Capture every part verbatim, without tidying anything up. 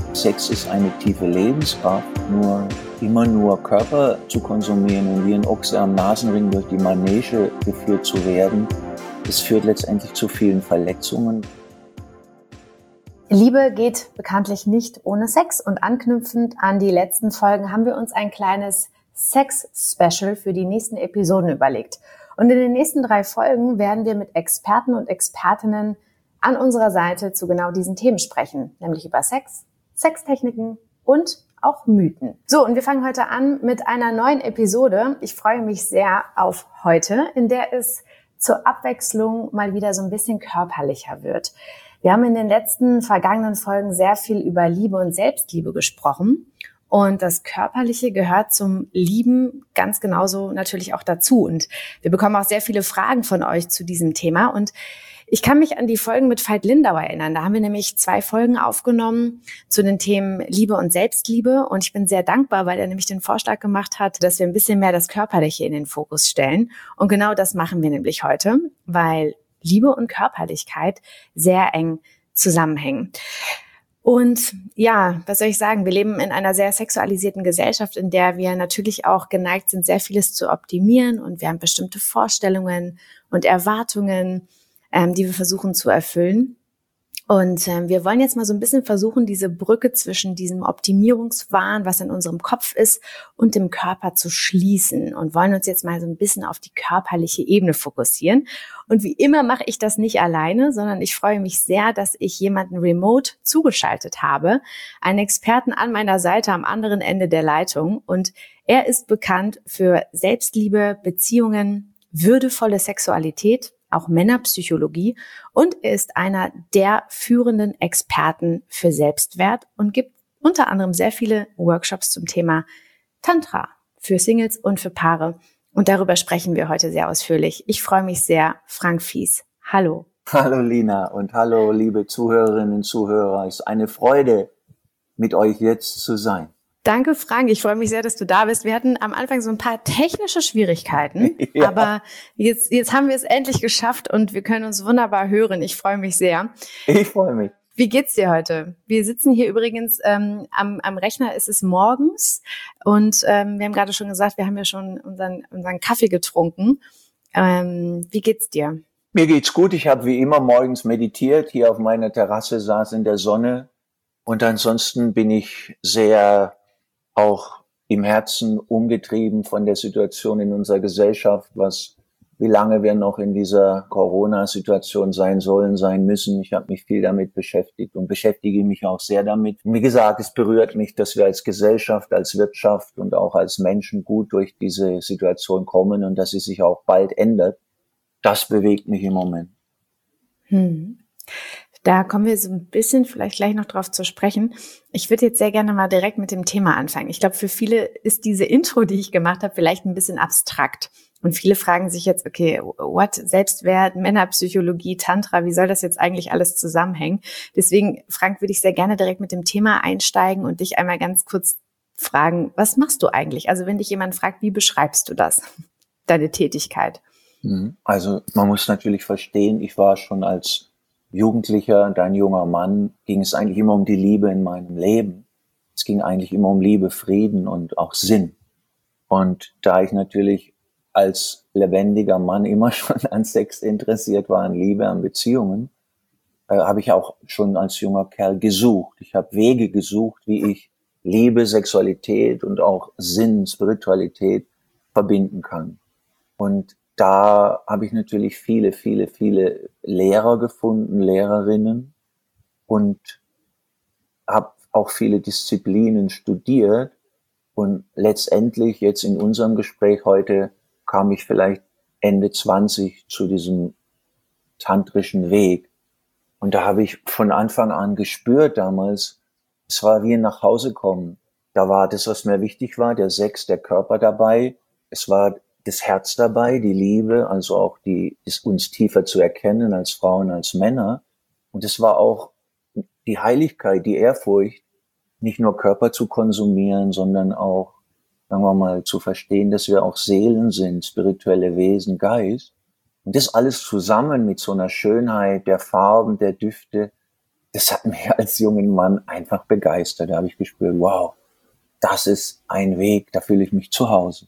Sex ist eine tiefe Lebenskraft, nur immer nur Körper zu konsumieren und wie ein Ochse am Nasenring durch die Manege geführt zu werden, das führt letztendlich zu vielen Verletzungen. Liebe geht bekanntlich nicht ohne Sex und anknüpfend an die letzten Folgen haben wir uns ein kleines Sex-Special für die nächsten Episoden überlegt. Und in den nächsten drei Folgen werden wir mit Experten und Expertinnen an unserer Seite zu genau diesen Themen sprechen, nämlich über Sex, Sextechniken und auch Mythen. So, und wir fangen heute an mit einer neuen Episode. Ich freue mich sehr auf heute, in der es zur Abwechslung mal wieder so ein bisschen körperlicher wird. Wir haben in den letzten vergangenen Folgen sehr viel über Liebe und Selbstliebe gesprochen. Und das Körperliche gehört zum Lieben ganz genauso natürlich auch dazu. Und wir bekommen auch sehr viele Fragen von euch zu diesem Thema. Und ich kann mich an die Folgen mit Veit Lindau erinnern. Da haben wir nämlich zwei Folgen aufgenommen zu den Themen Liebe und Selbstliebe. Und ich bin sehr dankbar, weil er nämlich den Vorschlag gemacht hat, dass wir ein bisschen mehr das Körperliche in den Fokus stellen. Und genau das machen wir nämlich heute, weil Liebe und Körperlichkeit sehr eng zusammenhängen. Und ja, was soll ich sagen? Wir leben in einer sehr sexualisierten Gesellschaft, in der wir natürlich auch geneigt sind, sehr vieles zu optimieren. Und wir haben bestimmte Vorstellungen und Erwartungen, ähm, die wir versuchen zu erfüllen. Und ähm, wir wollen jetzt mal so ein bisschen versuchen, diese Brücke zwischen diesem Optimierungswahn, was in unserem Kopf ist, und dem Körper zu schließen und wollen uns jetzt mal so ein bisschen auf die körperliche Ebene fokussieren. Und wie immer mache ich das nicht alleine, sondern ich freue mich sehr, dass ich jemanden remote zugeschaltet habe, einen Experten an meiner Seite am anderen Ende der Leitung. Und er ist bekannt für Selbstliebe, Beziehungen, würdevolle Sexualität, auch Männerpsychologie, und er ist einer der führenden Experten für Selbstwert und gibt unter anderem sehr viele Workshops zum Thema Tantra für Singles und für Paare. Und darüber sprechen wir heute sehr ausführlich. Ich freue mich sehr. Frank Fies. Hallo. Hallo Lina und hallo liebe Zuhörerinnen und Zuhörer. Es ist eine Freude, mit euch jetzt zu sein. Danke, Frank. Ich freue mich sehr, dass du da bist. Wir hatten am Anfang so ein paar technische Schwierigkeiten, ja. aber jetzt, jetzt haben wir es endlich geschafft und wir können uns wunderbar hören. Ich freue mich sehr. Ich freue mich. Wie geht's dir heute? Wir sitzen hier übrigens ähm, am, am Rechner, ist es morgens und ähm, wir haben gerade schon gesagt, wir haben ja schon unseren, unseren Kaffee getrunken. Ähm, wie geht's dir? Mir geht's gut. Ich habe wie immer morgens meditiert, hier auf meiner Terrasse saß in der Sonne und ansonsten bin ich sehr auch im Herzen umgetrieben von der Situation in unserer Gesellschaft, was, wie lange wir noch in dieser Corona-Situation sein sollen, sein müssen. Ich habe mich viel damit beschäftigt und beschäftige mich auch sehr damit. Und wie gesagt, es berührt mich, dass wir als Gesellschaft, als Wirtschaft und auch als Menschen gut durch diese Situation kommen und dass sie sich auch bald ändert. Das bewegt mich im Moment. Hm. Da kommen wir so ein bisschen vielleicht gleich noch drauf zu sprechen. Ich würde jetzt sehr gerne mal direkt mit dem Thema anfangen. Ich glaube, für viele ist diese Intro, die ich gemacht habe, vielleicht ein bisschen abstrakt. Und viele fragen sich jetzt, okay, what? Selbstwert, Männerpsychologie, Tantra, wie soll das jetzt eigentlich alles zusammenhängen? Deswegen, Frank, würde ich sehr gerne direkt mit dem Thema einsteigen und dich einmal ganz kurz fragen, was machst du eigentlich? Also wenn dich jemand fragt, wie beschreibst du das, deine Tätigkeit? Also man muss natürlich verstehen, ich war schon als Jugendlicher und ein junger Mann, ging es eigentlich immer um die Liebe in meinem Leben. Es ging eigentlich immer um Liebe, Frieden und auch Sinn. Und da ich natürlich als lebendiger Mann immer schon an Sex interessiert war, an Liebe, an Beziehungen, äh, habe ich auch schon als junger Kerl gesucht. Ich habe Wege gesucht, wie ich Liebe, Sexualität und auch Sinn, Spiritualität verbinden kann. Und da habe ich natürlich viele, viele, viele Lehrer gefunden, Lehrerinnen und habe auch viele Disziplinen studiert. Und letztendlich jetzt in unserem Gespräch heute kam ich vielleicht Ende zwanzig zu diesem tantrischen Weg. Und da habe ich von Anfang an gespürt damals, es war wie ein Nachhausekommen. Da war das, was mir wichtig war, der Sex, der Körper dabei. Es war das Herz dabei, die Liebe, also auch die, ist uns tiefer zu erkennen als Frauen, als Männer. Und es war auch die Heiligkeit, die Ehrfurcht, nicht nur Körper zu konsumieren, sondern auch, sagen wir mal, zu verstehen, dass wir auch Seelen sind, spirituelle Wesen, Geist. Und das alles zusammen mit so einer Schönheit der Farben, der Düfte, das hat mich als jungen Mann einfach begeistert. Da habe ich gespürt, wow, das ist ein Weg, da fühle ich mich zu Hause.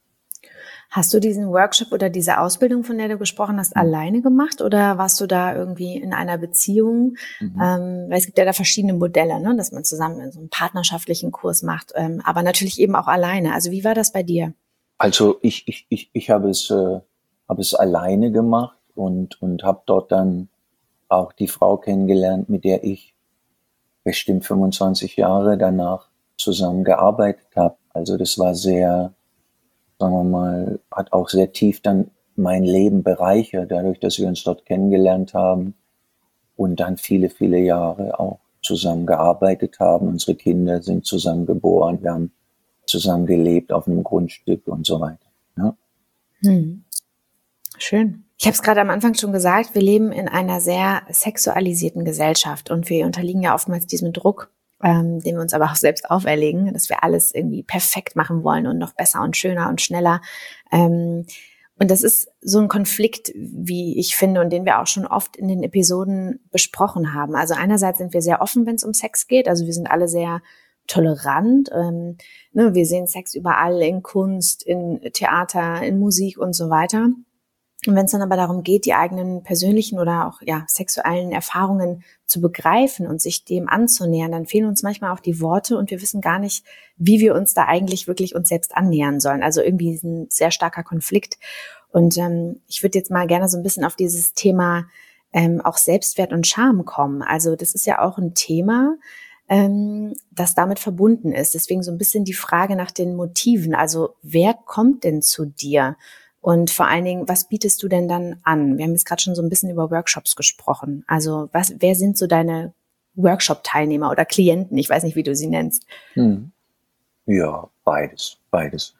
Hast du diesen Workshop oder diese Ausbildung, von der du gesprochen hast, mhm. alleine gemacht oder warst du da irgendwie in einer Beziehung? Mhm. Ähm, weil es gibt ja da verschiedene Modelle, ne, dass man zusammen so einen partnerschaftlichen Kurs macht, ähm, aber natürlich eben auch alleine. Also wie war das bei dir? Also ich ich ich ich habe es äh, habe es alleine gemacht und und habe dort dann auch die Frau kennengelernt, mit der ich bestimmt fünfundzwanzig Jahre danach zusammen gearbeitet habe. Also das war sehr, sagen wir mal, hat auch sehr tief dann mein Leben bereichert, dadurch, dass wir uns dort kennengelernt haben und dann viele, viele Jahre auch zusammen gearbeitet haben. Unsere Kinder sind zusammen geboren, wir haben zusammen gelebt auf einem Grundstück und so weiter. Ja. Hm. Schön. Ich habe es gerade am Anfang schon gesagt, wir leben in einer sehr sexualisierten Gesellschaft und wir unterliegen ja oftmals diesem Druck, ähm, den wir uns aber auch selbst auferlegen, dass wir alles irgendwie perfekt machen wollen und noch besser und schöner und schneller. Ähm, und das ist so ein Konflikt, wie ich finde, und den wir auch schon oft in den Episoden besprochen haben. Also einerseits sind wir sehr offen, wenn es um Sex geht. Also wir sind alle sehr tolerant. Ähm, ne, wir sehen Sex überall, in Kunst, in Theater, in Musik und so weiter. Und wenn es dann aber darum geht, die eigenen persönlichen oder auch ja sexuellen Erfahrungen zu begreifen und sich dem anzunähern, dann fehlen uns manchmal auch die Worte und wir wissen gar nicht, wie wir uns da eigentlich wirklich uns selbst annähern sollen. Also irgendwie ist ein sehr starker Konflikt. Und ähm, ich würde jetzt mal gerne so ein bisschen auf dieses Thema ähm, auch Selbstwert und Scham kommen. Also das ist ja auch ein Thema, ähm, das damit verbunden ist. Deswegen so ein bisschen die Frage nach den Motiven. Also wer kommt denn zu dir? Und vor allen Dingen, was bietest du denn dann an? Wir haben jetzt gerade schon so ein bisschen über Workshops gesprochen. Also was, wer sind so deine Workshop-Teilnehmer oder Klienten? Ich weiß nicht, wie du sie nennst. Hm. Ja, beides, beides.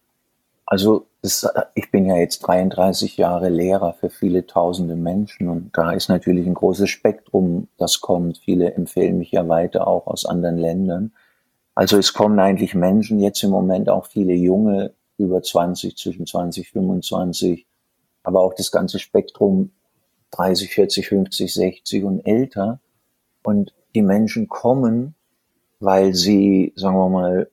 Also das, ich bin ja jetzt dreiunddreißig Jahre Lehrer für viele tausende Menschen und da ist natürlich ein großes Spektrum, das kommt. Viele empfehlen mich ja weiter, auch aus anderen Ländern. Also es kommen eigentlich Menschen, jetzt im Moment auch viele junge, über zwanzig, zwischen zwanzig, fünfundzwanzig, aber auch das ganze Spektrum dreißig, vierzig, fünfzig, sechzig und älter. Und die Menschen kommen, weil sie, sagen wir mal,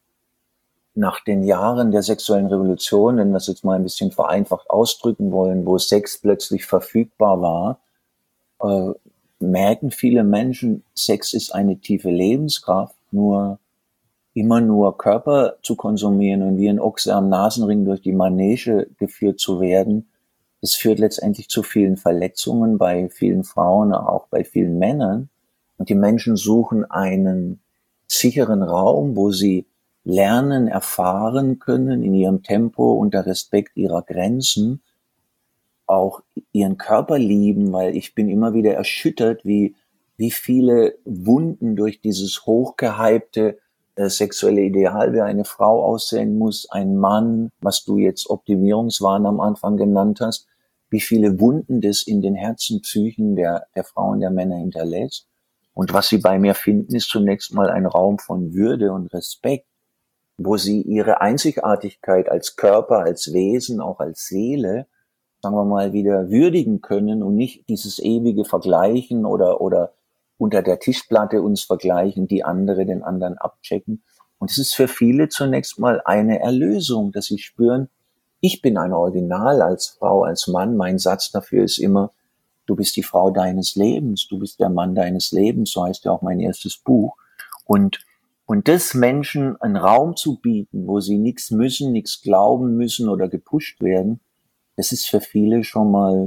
nach den Jahren der sexuellen Revolution, wenn wir es jetzt mal ein bisschen vereinfacht ausdrücken wollen, wo Sex plötzlich verfügbar war, äh, merken viele Menschen, Sex ist eine tiefe Lebenskraft, nur immer nur Körper zu konsumieren und wie ein Ochse am Nasenring durch die Manege geführt zu werden, das führt letztendlich zu vielen Verletzungen bei vielen Frauen, auch bei vielen Männern. Und die Menschen suchen einen sicheren Raum, wo sie lernen, erfahren können in ihrem Tempo, unter Respekt ihrer Grenzen, auch ihren Körper lieben, weil ich bin immer wieder erschüttert, wie, wie viele Wunden durch dieses hochgehypte äh, sexuelle Ideal, wie eine Frau aussehen muss, ein Mann, was du jetzt Optimierungswahn am Anfang genannt hast, wie viele Wunden das in den Herzen, Psychen der, der Frauen, der Männer hinterlässt. Und was sie bei mir finden, ist zunächst mal ein Raum von Würde und Respekt, wo sie ihre Einzigartigkeit als Körper, als Wesen, auch als Seele, sagen wir mal, wieder würdigen können und nicht dieses ewige Vergleichen oder, oder unter der Tischplatte uns vergleichen, die andere den anderen abchecken. Und es ist für viele zunächst mal eine Erlösung, dass sie spüren, ich bin ein Original als Frau, als Mann. Mein Satz dafür ist immer, du bist die Frau deines Lebens, du bist der Mann deines Lebens, so heißt ja auch mein erstes Buch. Und Und das Menschen einen Raum zu bieten, wo sie nichts müssen, nichts glauben müssen oder gepusht werden, das ist für viele schon mal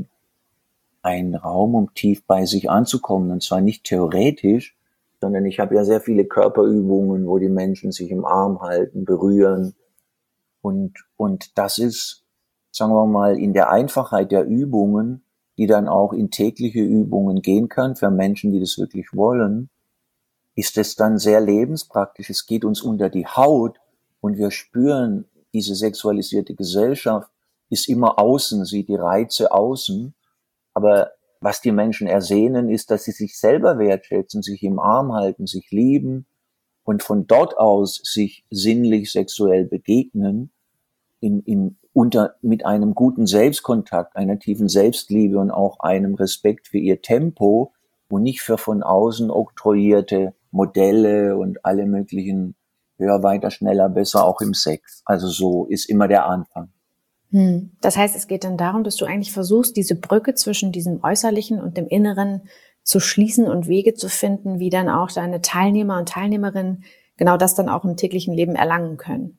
ein Raum, um tief bei sich anzukommen. Und zwar nicht theoretisch, sondern ich habe ja sehr viele Körperübungen, wo die Menschen sich im Arm halten, berühren. Und, und das ist, sagen wir mal, in der Einfachheit der Übungen, die dann auch in tägliche Übungen gehen kann, für Menschen, die das wirklich wollen, ist es dann sehr lebenspraktisch. Es geht uns unter die Haut und wir spüren, diese sexualisierte Gesellschaft ist immer außen, sieht die Reize außen. Aber was die Menschen ersehnen, ist, dass sie sich selber wertschätzen, sich im Arm halten, sich lieben und von dort aus sich sinnlich sexuell begegnen, in, in, unter, mit einem guten Selbstkontakt, einer tiefen Selbstliebe und auch einem Respekt für ihr Tempo, und nicht für von außen oktroyierte Modelle und alle möglichen höher, weiter, schneller, besser, auch im Sex. Also so ist immer der Anfang. Hm. Das heißt, es geht dann darum, dass du eigentlich versuchst, diese Brücke zwischen diesem Äußerlichen und dem Inneren zu schließen und Wege zu finden, wie dann auch deine Teilnehmer und Teilnehmerinnen genau das dann auch im täglichen Leben erlangen können.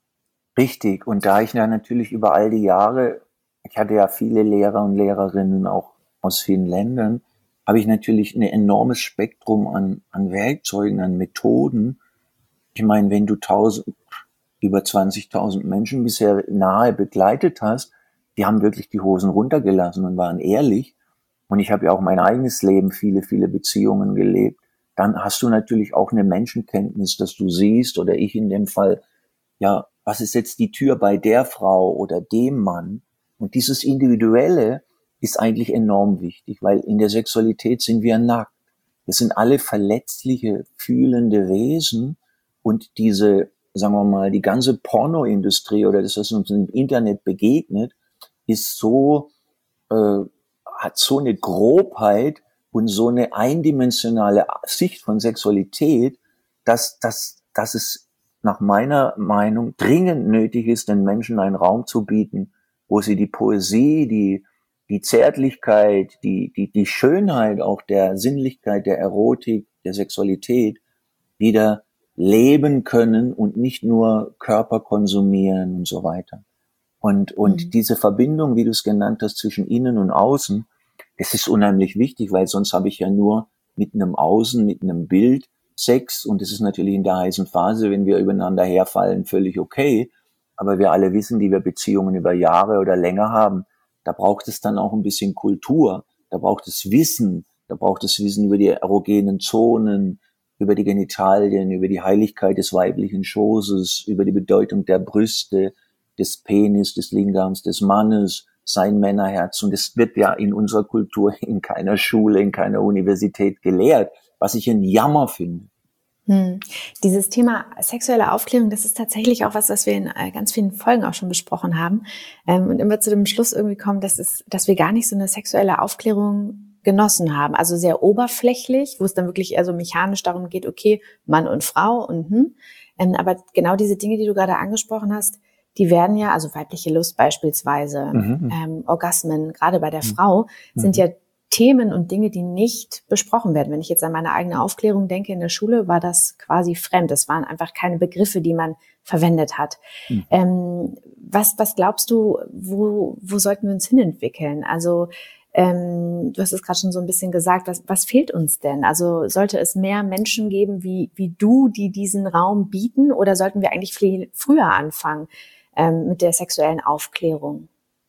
Richtig. Und da ich ja natürlich über all die Jahre, ich hatte ja viele Lehrer und Lehrerinnen auch aus vielen Ländern, habe ich natürlich ein enormes Spektrum an, an Werkzeugen, an Methoden. Ich meine, wenn du tausend, über zwanzigtausend Menschen bisher nahe begleitet hast, die haben wirklich die Hosen runtergelassen und waren ehrlich. Und ich habe ja auch mein eigenes Leben, viele, viele Beziehungen gelebt. Dann hast du natürlich auch eine Menschenkenntnis, dass du siehst, oder ich in dem Fall, ja, was ist jetzt die Tür bei der Frau oder dem Mann? Und dieses Individuelle ist eigentlich enorm wichtig, weil in der Sexualität sind wir nackt. Wir sind alle verletzliche, fühlende Wesen, und diese, sagen wir mal, die ganze Pornoindustrie oder das, was uns im Internet begegnet, ist so, äh, hat so eine Grobheit und so eine eindimensionale Sicht von Sexualität, dass, dass, dass es nach meiner Meinung dringend nötig ist, den Menschen einen Raum zu bieten, wo sie die Poesie, die, die Zärtlichkeit, die, die, die Schönheit auch der Sinnlichkeit, der Erotik, der Sexualität wieder leben können und nicht nur Körper konsumieren und so weiter. Und, und mhm. diese Verbindung, wie du es genannt hast, zwischen innen und außen, das ist unheimlich wichtig, weil sonst habe ich ja nur mit einem Außen, mit einem Bild Sex, und das ist natürlich in der heißen Phase, wenn wir übereinander herfallen, völlig okay. Aber wir alle wissen, die wir Beziehungen über Jahre oder länger haben, da braucht es dann auch ein bisschen Kultur, da braucht es Wissen, da braucht es Wissen über die erogenen Zonen, über die Genitalien, über die Heiligkeit des weiblichen Schoßes, über die Bedeutung der Brüste, des Penis, des Lingams, des Mannes, sein Männerherz. Und das wird ja in unserer Kultur in keiner Schule, in keiner Universität gelehrt, was ich ein Jammer finde. Hm. Dieses Thema sexuelle Aufklärung, das ist tatsächlich auch was, was wir in ganz vielen Folgen auch schon besprochen haben. Und immer zu dem Schluss irgendwie kommen, dass es, dass wir gar nicht so eine sexuelle Aufklärung genossen haben. Also sehr oberflächlich, wo es dann wirklich eher so mechanisch darum geht, okay, Mann und Frau und hm. Aber genau diese Dinge, die du gerade angesprochen hast, die werden ja, also weibliche Lust beispielsweise, mhm. ähm, Orgasmen, gerade bei der mhm. Frau, sind mhm. ja Themen und Dinge, die nicht besprochen werden. Wenn ich jetzt an meine eigene Aufklärung denke, in der Schule war das quasi fremd. Das waren einfach keine Begriffe, die man verwendet hat. Mhm. Ähm, was, was glaubst du, wo, wo sollten wir uns hinentwickeln? Also, ähm, du hast es gerade schon so ein bisschen gesagt, was, was fehlt uns denn? Also, sollte es mehr Menschen geben wie, wie du, die diesen Raum bieten, oder sollten wir eigentlich viel früher anfangen, ähm, mit der sexuellen Aufklärung?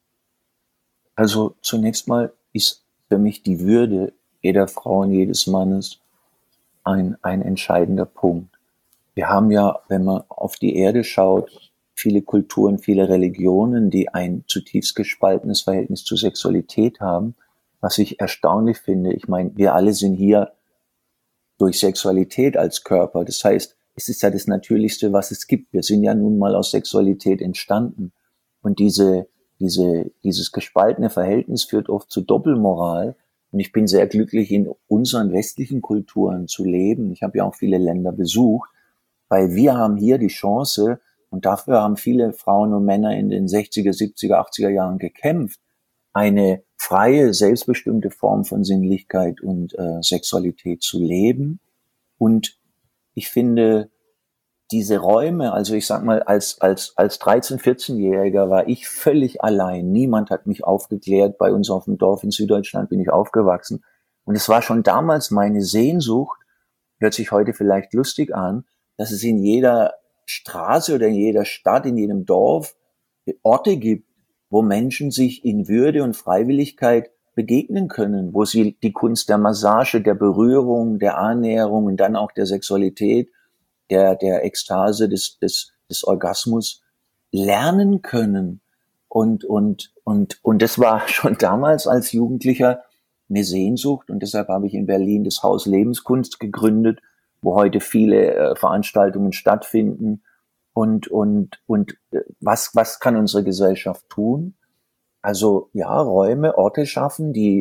Also, zunächst mal ist für mich die Würde jeder Frau und jedes Mannes ein, ein entscheidender Punkt. Wir haben ja, wenn man auf die Erde schaut, viele Kulturen, viele Religionen, die ein zutiefst gespaltenes Verhältnis zur Sexualität haben, was ich erstaunlich finde. Ich meine, wir alle sind hier durch Sexualität als Körper. Das heißt, es ist ja das Natürlichste, was es gibt. Wir sind ja nun mal aus Sexualität entstanden. Und diese Diese, dieses gespaltene Verhältnis führt oft zu Doppelmoral. Und ich bin sehr glücklich, in unseren westlichen Kulturen zu leben. Ich habe ja auch viele Länder besucht, weil wir haben hier die Chance, und dafür haben viele Frauen und Männer in den sechziger, siebziger, achtziger Jahren gekämpft, eine freie, selbstbestimmte Form von Sinnlichkeit und äh, Sexualität zu leben. Und ich finde, diese Räume, also ich sag mal, als, als, als dreizehn-, vierzehnjähriger war ich völlig allein. Niemand hat mich aufgeklärt. Bei uns auf dem Dorf in Süddeutschland bin ich aufgewachsen. Und es war schon damals meine Sehnsucht, hört sich heute vielleicht lustig an, dass es in jeder Straße oder in jeder Stadt, in jedem Dorf Orte gibt, wo Menschen sich in Würde und Freiwilligkeit begegnen können, wo sie die Kunst der Massage, der Berührung, der Annäherung und dann auch der Sexualität, der, der Ekstase, des, des, des Orgasmus lernen können. Und, und, und, und das war schon damals als Jugendlicher eine Sehnsucht. Und deshalb habe ich in Berlin das Haus Lebenskunst gegründet, wo heute viele äh, Veranstaltungen stattfinden. Und, und, und was, was kann unsere Gesellschaft tun? Also, ja, Räume, Orte schaffen, die,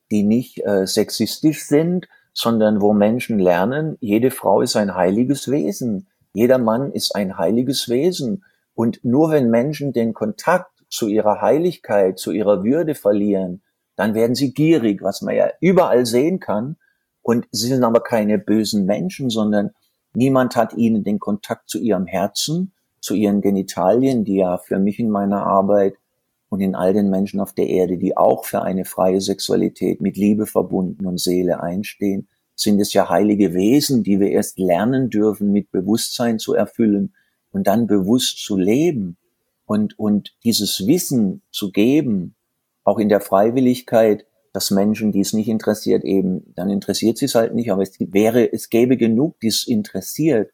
die nicht äh, sexistisch sind, sondern wo Menschen lernen, jede Frau ist ein heiliges Wesen, jeder Mann ist ein heiliges Wesen. Und nur wenn Menschen den Kontakt zu ihrer Heiligkeit, zu ihrer Würde verlieren, dann werden sie gierig, was man ja überall sehen kann. Und sie sind aber keine bösen Menschen, sondern niemand hat ihnen den Kontakt zu ihrem Herzen, zu ihren Genitalien, die ja für mich in meiner Arbeit und in all den Menschen auf der Erde, die auch für eine freie Sexualität mit Liebe verbunden und Seele einstehen, sind es ja heilige Wesen, die wir erst lernen dürfen, mit Bewusstsein zu erfüllen und dann bewusst zu leben und, und dieses Wissen zu geben, auch in der Freiwilligkeit, dass Menschen, die es nicht interessiert, eben, dann interessiert sie es halt nicht, aber es wäre, es gäbe genug, die es interessiert,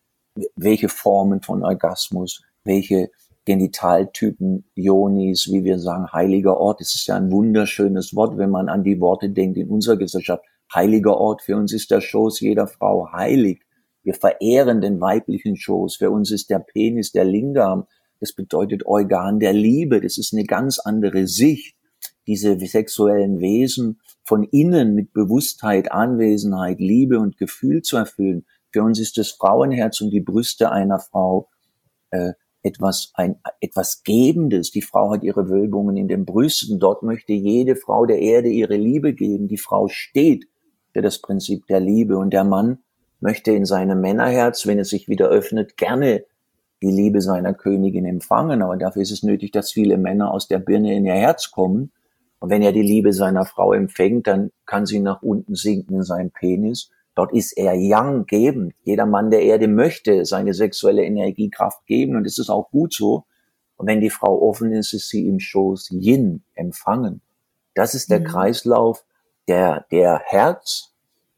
welche Formen von Orgasmus, welche Genitaltypen, Yonis, wie wir sagen, heiliger Ort. Es ist ja ein wunderschönes Wort, wenn man an die Worte denkt in unserer Gesellschaft. Heiliger Ort, für uns ist der Schoß jeder Frau heilig. Wir verehren den weiblichen Schoß. Für uns ist der Penis der Lingam. Das bedeutet Organ der Liebe. Das ist eine ganz andere Sicht, diese sexuellen Wesen von innen mit Bewusstheit, Anwesenheit, Liebe und Gefühl zu erfüllen. Für uns ist das Frauenherz und die Brüste einer Frau äh, etwas ein etwas Gebendes. Die Frau hat ihre Wölbungen in den Brüsten. Dort möchte jede Frau der Erde ihre Liebe geben. Die Frau steht für das Prinzip der Liebe. Und der Mann möchte in seinem Männerherz, wenn es sich wieder öffnet, gerne die Liebe seiner Königin empfangen. Aber dafür ist es nötig, dass viele Männer aus der Birne in ihr Herz kommen. Und wenn er die Liebe seiner Frau empfängt, dann kann sie nach unten sinken in seinen Penis. Dort ist er Yang gebend. Jeder Mann der Erde möchte seine sexuelle Energiekraft geben und es ist auch gut so. Und wenn die Frau offen ist, ist sie im Schoß Yin empfangen. Das ist der mhm. Kreislauf, der, der Herz,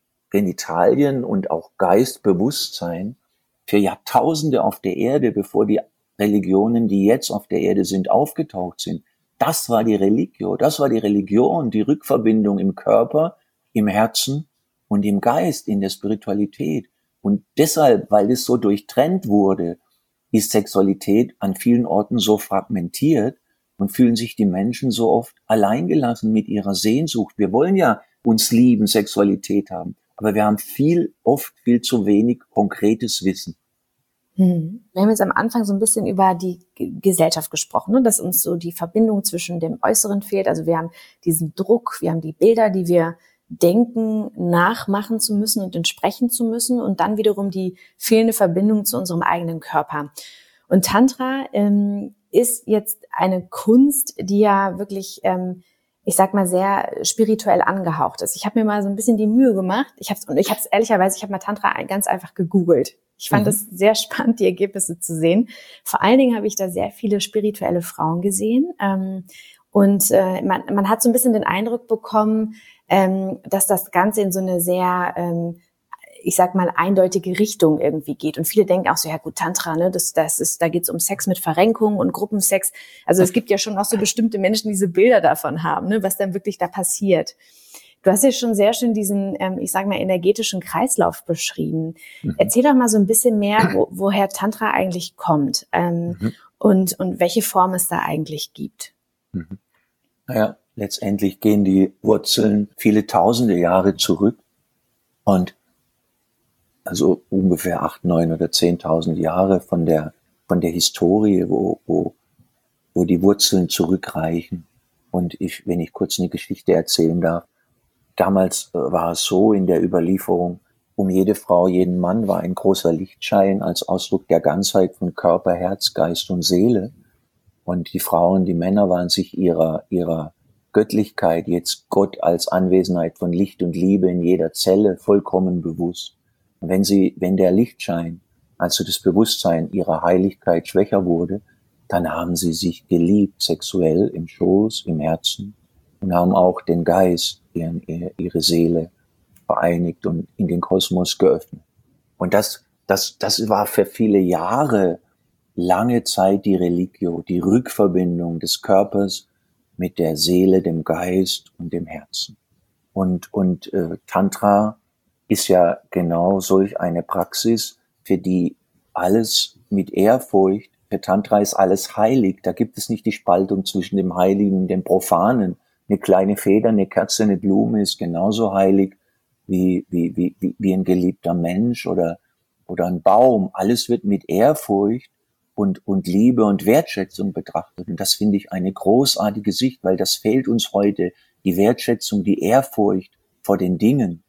Genitalien und auch Geist, Bewusstsein für Jahrtausende auf der Erde, bevor die Religionen, die jetzt auf der Erde sind, aufgetaucht sind. Das war die Religio, das war die Religion, die Rückverbindung im Körper, im Herzen und im Geist, in der Spiritualität. Und deshalb, weil es so durchtrennt wurde, ist Sexualität an vielen Orten so fragmentiert und fühlen sich die Menschen so oft alleingelassen mit ihrer Sehnsucht. Wir wollen ja uns lieben, Sexualität haben, aber wir haben viel, oft viel zu wenig konkretes Wissen. Hm. Wir haben jetzt am Anfang so ein bisschen über die G- Gesellschaft gesprochen, ne? Dass uns so die Verbindung zwischen dem Äußeren fehlt. Also wir haben diesen Druck, wir haben die Bilder, die wir denken, nachmachen zu müssen und entsprechen zu müssen und dann wiederum die fehlende Verbindung zu unserem eigenen Körper. Und Tantra ähm, ist jetzt eine Kunst, die ja wirklich, ähm, ich sag mal, sehr spirituell angehaucht ist. Ich habe mir mal so ein bisschen die Mühe gemacht. Ich habe und ich habe es ehrlicherweise, ich habe mal Tantra ganz einfach gegoogelt. Ich fand es mhm. sehr spannend, die Ergebnisse zu sehen. Vor allen Dingen habe ich da sehr viele spirituelle Frauen gesehen. Ähm, und äh, man, man hat so ein bisschen den Eindruck bekommen, ähm, dass das Ganze in so eine sehr, ähm, ich sag mal, eindeutige Richtung irgendwie geht. Und viele denken auch so, ja gut, Tantra, ne, das, das ist, da geht's um Sex mit Verrenkung und Gruppensex. Also es gibt ja schon auch so bestimmte Menschen, die diese Bilder davon haben, ne, was dann wirklich da passiert. Du hast ja schon sehr schön diesen, ähm, ich sag mal, energetischen Kreislauf beschrieben. Mhm. Erzähl doch mal so ein bisschen mehr, wo, woher Tantra eigentlich kommt ähm, mhm. und, und welche Form es da eigentlich gibt. Mhm. Naja, letztendlich gehen die Wurzeln viele tausende Jahre zurück und also ungefähr acht, neun oder zehntausend Jahre von der von der Historie, wo wo wo die Wurzeln zurückreichen. Und ich, wenn ich kurz eine Geschichte erzählen darf, damals äh, war es so in der Überlieferung, um jede Frau, jeden Mann war ein großer Lichtschein als Ausdruck der Ganzheit von Körper, Herz, Geist und Seele. Und die Frauen, die Männer waren sich ihrer ihrer Göttlichkeit, jetzt Gott als Anwesenheit von Licht und Liebe in jeder Zelle vollkommen bewusst. Und wenn sie, wenn der Lichtschein, also das Bewusstsein ihrer Heiligkeit schwächer wurde, dann haben sie sich geliebt, sexuell im Schoß, im Herzen und haben auch den Geist, ihren, ihre Seele vereinigt und in den Kosmos geöffnet. Und das, das, das war für viele Jahre, lange Zeit die Religio, die Rückverbindung des Körpers mit der Seele, dem Geist und dem Herzen. Und, und äh, Tantra ist ja genau solch eine Praxis, für die alles mit Ehrfurcht, für Tantra ist alles heilig, da gibt es nicht die Spaltung zwischen dem Heiligen und dem Profanen, eine kleine Feder, eine Kerze, eine Blume ist genauso heilig wie, wie, wie, wie, wie ein geliebter Mensch oder, oder ein Baum. Alles wird mit Ehrfurcht und, und Liebe und Wertschätzung betrachtet. Und das finde ich eine großartige Sicht, weil das fehlt uns heute. Die Wertschätzung, die Ehrfurcht vor den Dingen.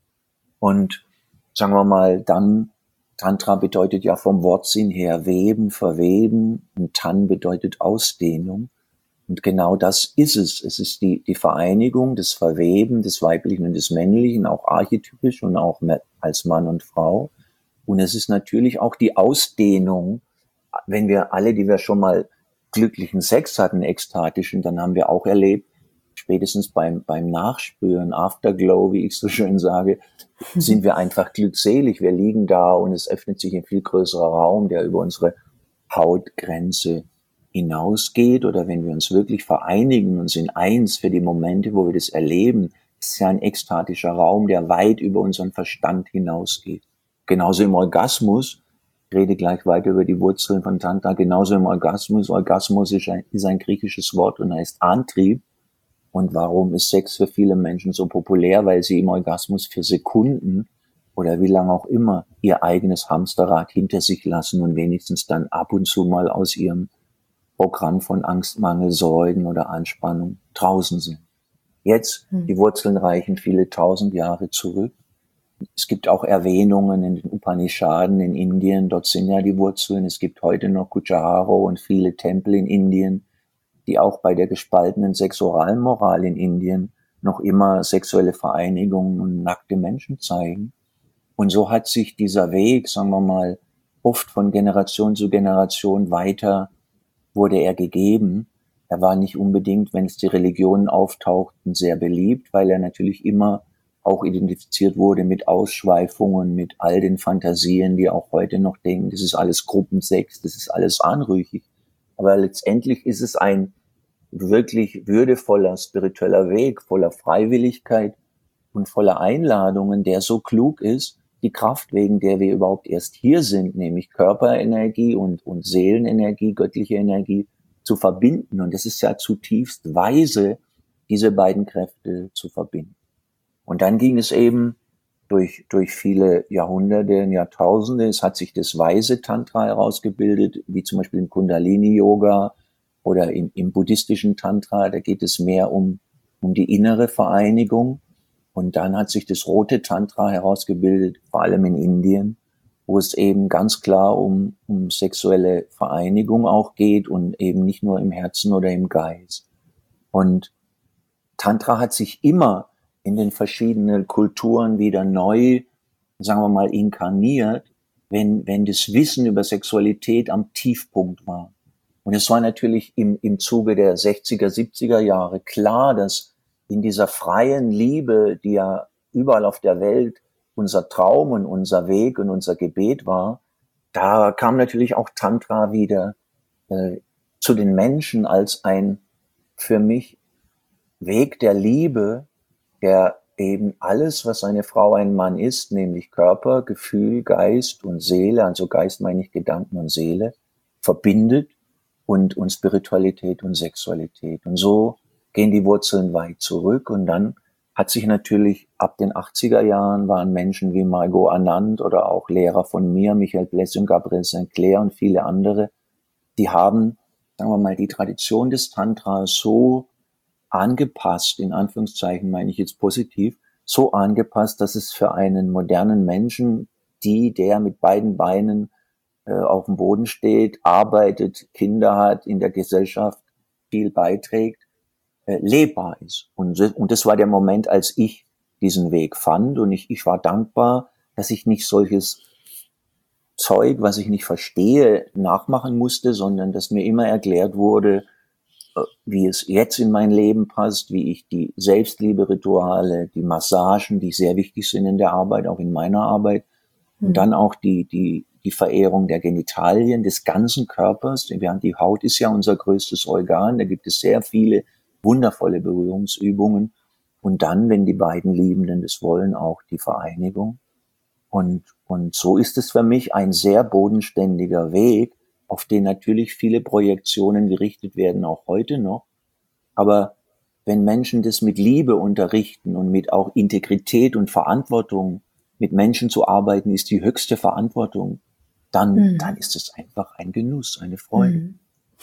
Und sagen wir mal, dann, Tantra bedeutet ja vom Wortsinn her weben, verweben. Und Tan bedeutet Ausdehnung. Und genau das ist es. Es ist die, die Vereinigung, das Verweben des Weiblichen und des Männlichen, auch archetypisch und auch als Mann und Frau. Und es ist natürlich auch die Ausdehnung. Wenn wir alle, die wir schon mal glücklichen Sex hatten, ekstatischen, dann haben wir auch erlebt, spätestens beim, beim Nachspüren, Afterglow, wie ich so schön sage, sind wir einfach glückselig. Wir liegen da und es öffnet sich ein viel größerer Raum, der über unsere Hautgrenze hinausgeht. Oder wenn wir uns wirklich vereinigen und sind eins für die Momente, wo wir das erleben, ist ja ein ekstatischer Raum, der weit über unseren Verstand hinausgeht. Genauso im Orgasmus, ich rede gleich weiter über die Wurzeln von Tantra, genauso im Orgasmus. Orgasmus ist ein, ist ein griechisches Wort und heißt Antrieb. Und warum ist Sex für viele Menschen so populär? Weil sie im Orgasmus für Sekunden oder wie lange auch immer ihr eigenes Hamsterrad hinter sich lassen und wenigstens dann ab und zu mal aus ihrem Programm von Angst, Mangel, Sorgen oder Anspannung draußen sind. Jetzt, die Wurzeln reichen viele tausend Jahre zurück. Es gibt auch Erwähnungen in den Upanishaden in Indien, dort sind ja die Wurzeln. Es gibt heute noch Khajuraho und viele Tempel in Indien, die auch bei der gespaltenen Sexualmoral in Indien noch immer sexuelle Vereinigungen und nackte Menschen zeigen. Und so hat sich dieser Weg, sagen wir mal, oft von Generation zu Generation weiter wurde er gegeben. Er war nicht unbedingt, wenn es die Religionen auftauchten, sehr beliebt, weil er natürlich immer auch identifiziert wurde mit Ausschweifungen, mit all den Fantasien, die auch heute noch denken, das ist alles Gruppensex, das ist alles anrüchig. Aber letztendlich ist es ein wirklich würdevoller spiritueller Weg, voller Freiwilligkeit und voller Einladungen, der so klug ist, die Kraft, wegen der wir überhaupt erst hier sind, nämlich Körperenergie und, und Seelenenergie, göttliche Energie, zu verbinden. Und es ist ja zutiefst weise, diese beiden Kräfte zu verbinden. Und dann ging es eben durch, durch viele Jahrhunderte, Jahrtausende. Es hat sich das weise Tantra herausgebildet, wie zum Beispiel im Kundalini-Yoga oder im, im buddhistischen Tantra. Da geht es mehr um, um die innere Vereinigung. Und dann hat sich das rote Tantra herausgebildet, vor allem in Indien, wo es eben ganz klar um, um sexuelle Vereinigung auch geht und eben nicht nur im Herzen oder im Geist. Und Tantra hat sich immer in den verschiedenen Kulturen wieder neu, sagen wir mal, inkarniert, wenn, wenn das Wissen über Sexualität am Tiefpunkt war. Und es war natürlich im, im Zuge der sechziger, siebziger Jahre klar, dass in dieser freien Liebe, die ja überall auf der Welt unser Traum und unser Weg und unser Gebet war, da kam natürlich auch Tantra wieder äh, zu den Menschen als ein für mich Weg der Liebe, der eben alles, was eine Frau, ein Mann ist, nämlich Körper, Gefühl, Geist und Seele, also Geist meine ich Gedanken und Seele, verbindet und, und Spiritualität und Sexualität. Und so gehen die Wurzeln weit zurück. Und dann hat sich natürlich ab den achtziger Jahren waren Menschen wie Margot Anand oder auch Lehrer von mir, Michael Blessing, Gabriel Sinclair und viele andere, die haben, sagen wir mal, die Tradition des Tantra so angepasst, in Anführungszeichen meine ich jetzt positiv, so angepasst, dass es für einen modernen Menschen, die, der mit beiden Beinen äh, auf dem Boden steht, arbeitet, Kinder hat, in der Gesellschaft viel beiträgt, äh, lebbar ist. Und, und das war der Moment, als ich diesen Weg fand und ich, ich war dankbar, dass ich nicht solches Zeug, was ich nicht verstehe, nachmachen musste, sondern dass mir immer erklärt wurde, wie es jetzt in mein Leben passt, wie ich die Selbstliebe-Rituale, die Massagen, die sehr wichtig sind in der Arbeit, auch in meiner Arbeit, mhm. und dann auch die, die, die Verehrung der Genitalien, des ganzen Körpers. Wir haben, die Haut ist ja unser größtes Organ, da gibt es sehr viele wundervolle Berührungsübungen. Und dann, wenn die beiden Liebenden das wollen, auch die Vereinigung. Und, und so ist es für mich ein sehr bodenständiger Weg, auf den natürlich viele Projektionen gerichtet werden, auch heute noch. Aber wenn Menschen das mit Liebe unterrichten und mit auch Integrität und Verantwortung, mit Menschen zu arbeiten, ist die höchste Verantwortung, dann, mhm. dann ist es einfach ein Genuss, eine Freude. Mhm.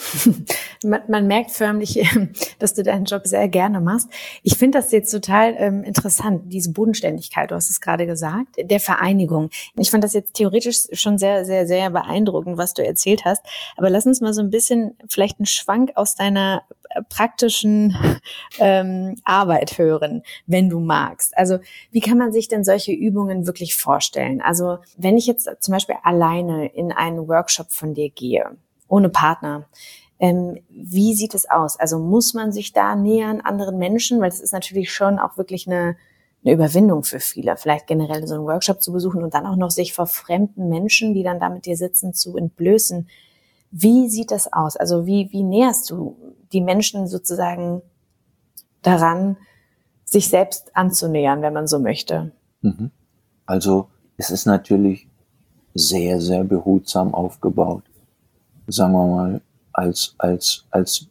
Man, man merkt förmlich, dass du deinen Job sehr gerne machst. Ich finde das jetzt total ähm, interessant, diese Bodenständigkeit, du hast es gerade gesagt, der Vereinigung. Ich fand das jetzt theoretisch schon sehr, sehr, sehr beeindruckend, was du erzählt hast. Aber lass uns mal so ein bisschen vielleicht einen Schwank aus deiner praktischen ähm, Arbeit hören, wenn du magst. Also wie kann man sich denn solche Übungen wirklich vorstellen? Also wenn ich jetzt zum Beispiel alleine in einen Workshop von dir gehe, ohne Partner. Ähm, wie sieht es aus? Also muss man sich da nähern anderen Menschen? Weil es ist natürlich schon auch wirklich eine, eine Überwindung für viele, vielleicht generell so einen Workshop zu besuchen und dann auch noch sich vor fremden Menschen, die dann da mit dir sitzen, zu entblößen. Wie sieht das aus? Also wie, wie näherst du die Menschen sozusagen daran, sich selbst anzunähern, wenn man so möchte? Also es ist natürlich sehr, sehr behutsam aufgebaut. Sagen wir mal, als, als, als,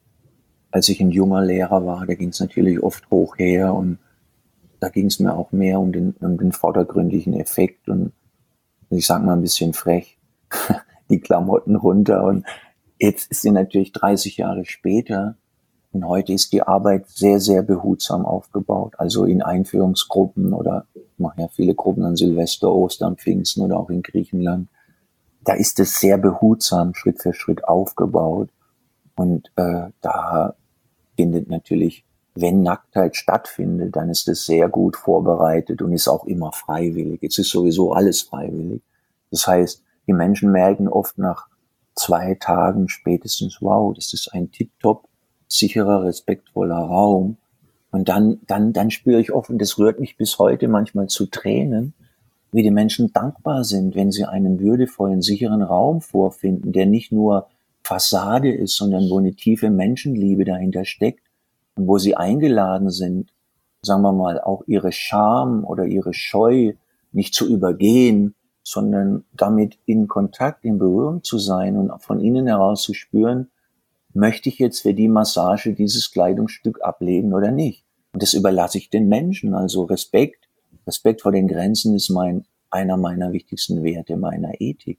als ich ein junger Lehrer war, da ging es natürlich oft hoch her und da ging es mir auch mehr um den, um den vordergründigen Effekt und ich sag mal ein bisschen frech, die Klamotten runter und jetzt ist sie natürlich dreißig Jahre später und heute ist die Arbeit sehr, sehr behutsam aufgebaut, also in Einführungsgruppen oder ich mache ja viele Gruppen an Silvester, Ostern, Pfingsten oder auch in Griechenland. Da ist es sehr behutsam, Schritt für Schritt aufgebaut. Und äh, da findet natürlich, wenn Nacktheit stattfindet, dann ist es sehr gut vorbereitet und ist auch immer freiwillig. Jetzt ist sowieso alles freiwillig. Das heißt, die Menschen merken oft nach zwei Tagen spätestens, wow, das ist ein tiptop, sicherer, respektvoller Raum. Und dann, dann, dann spüre ich oft, und das rührt mich bis heute manchmal zu Tränen, wie die Menschen dankbar sind, wenn sie einen würdevollen, sicheren Raum vorfinden, der nicht nur Fassade ist, sondern wo eine tiefe Menschenliebe dahinter steckt und wo sie eingeladen sind, sagen wir mal, auch ihre Scham oder ihre Scheu nicht zu übergehen, sondern damit in Kontakt, in Berührung zu sein und von innen heraus zu spüren, möchte ich jetzt für die Massage dieses Kleidungsstück ablegen oder nicht? Und das überlasse ich den Menschen, also Respekt. Respekt vor den Grenzen ist mein, einer meiner wichtigsten Werte meiner Ethik.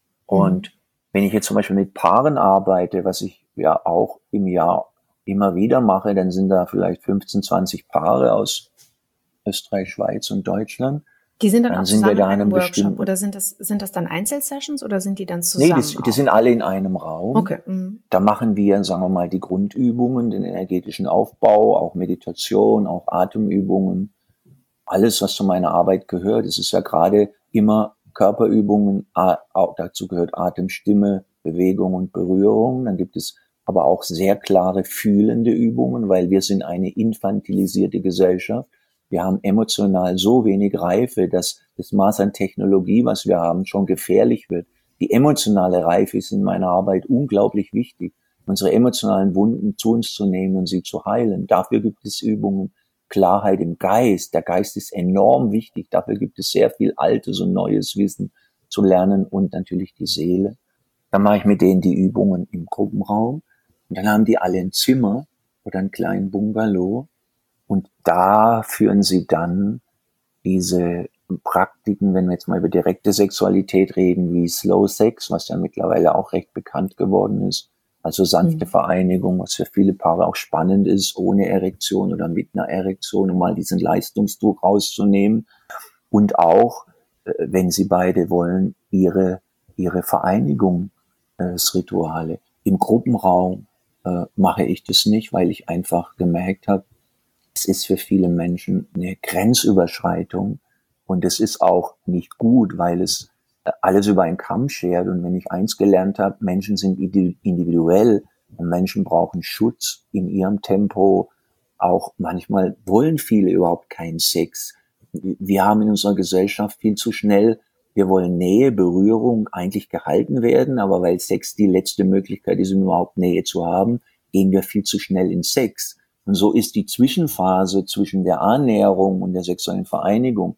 Und mhm. wenn ich jetzt zum Beispiel mit Paaren arbeite, was ich ja auch im Jahr immer wieder mache, dann sind da vielleicht fünfzehn, zwanzig Paare aus Österreich, Schweiz und Deutschland. Die sind dann, dann auch sind zusammen wir da in einem Workshop bestimmten... oder sind das, sind das dann Einzelsessions oder sind die dann zusammen? Nee, die, die sind alle in einem Raum. Okay. Mhm. Da machen wir, sagen wir mal, die Grundübungen, den energetischen Aufbau, auch Meditation, auch Atemübungen. Alles, was zu meiner Arbeit gehört. Es ist ja gerade immer Körperübungen, auch dazu gehört Atem, Stimme, Bewegung und Berührung. Dann gibt es aber auch sehr klare fühlende Übungen, weil wir sind eine infantilisierte Gesellschaft. Wir haben emotional so wenig Reife, dass das Maß an Technologie, was wir haben, schon gefährlich wird. Die emotionale Reife ist in meiner Arbeit unglaublich wichtig, unsere emotionalen Wunden zu uns zu nehmen und sie zu heilen. Dafür gibt es Übungen. Klarheit im Geist. Der Geist ist enorm wichtig. Dafür gibt es sehr viel altes und neues Wissen zu lernen und natürlich die Seele. Dann mache ich mit denen die Übungen im Gruppenraum und dann haben die alle ein Zimmer oder einen kleinen Bungalow und da führen sie dann diese Praktiken, wenn wir jetzt mal über direkte Sexualität reden, wie Slow Sex, was ja mittlerweile auch recht bekannt geworden ist. Also sanfte mhm. Vereinigung, was für viele Paare auch spannend ist, ohne Erektion oder mit einer Erektion, um mal diesen Leistungsdruck rauszunehmen. Und auch, wenn sie beide wollen, ihre ihre Vereinigungsrituale. Im Gruppenraum äh, mache ich das nicht, weil ich einfach gemerkt habe, es ist für viele Menschen eine Grenzüberschreitung und es ist auch nicht gut, weil es alles über einen Kamm schert. Und wenn ich eins gelernt habe, Menschen sind individuell und Menschen brauchen Schutz in ihrem Tempo. Auch manchmal wollen viele überhaupt keinen Sex. Wir haben in unserer Gesellschaft viel zu schnell, wir wollen Nähe, Berührung eigentlich gehalten werden, aber weil Sex die letzte Möglichkeit ist, um überhaupt Nähe zu haben, gehen wir viel zu schnell in Sex. Und so ist die Zwischenphase zwischen der Annäherung und der sexuellen Vereinigung,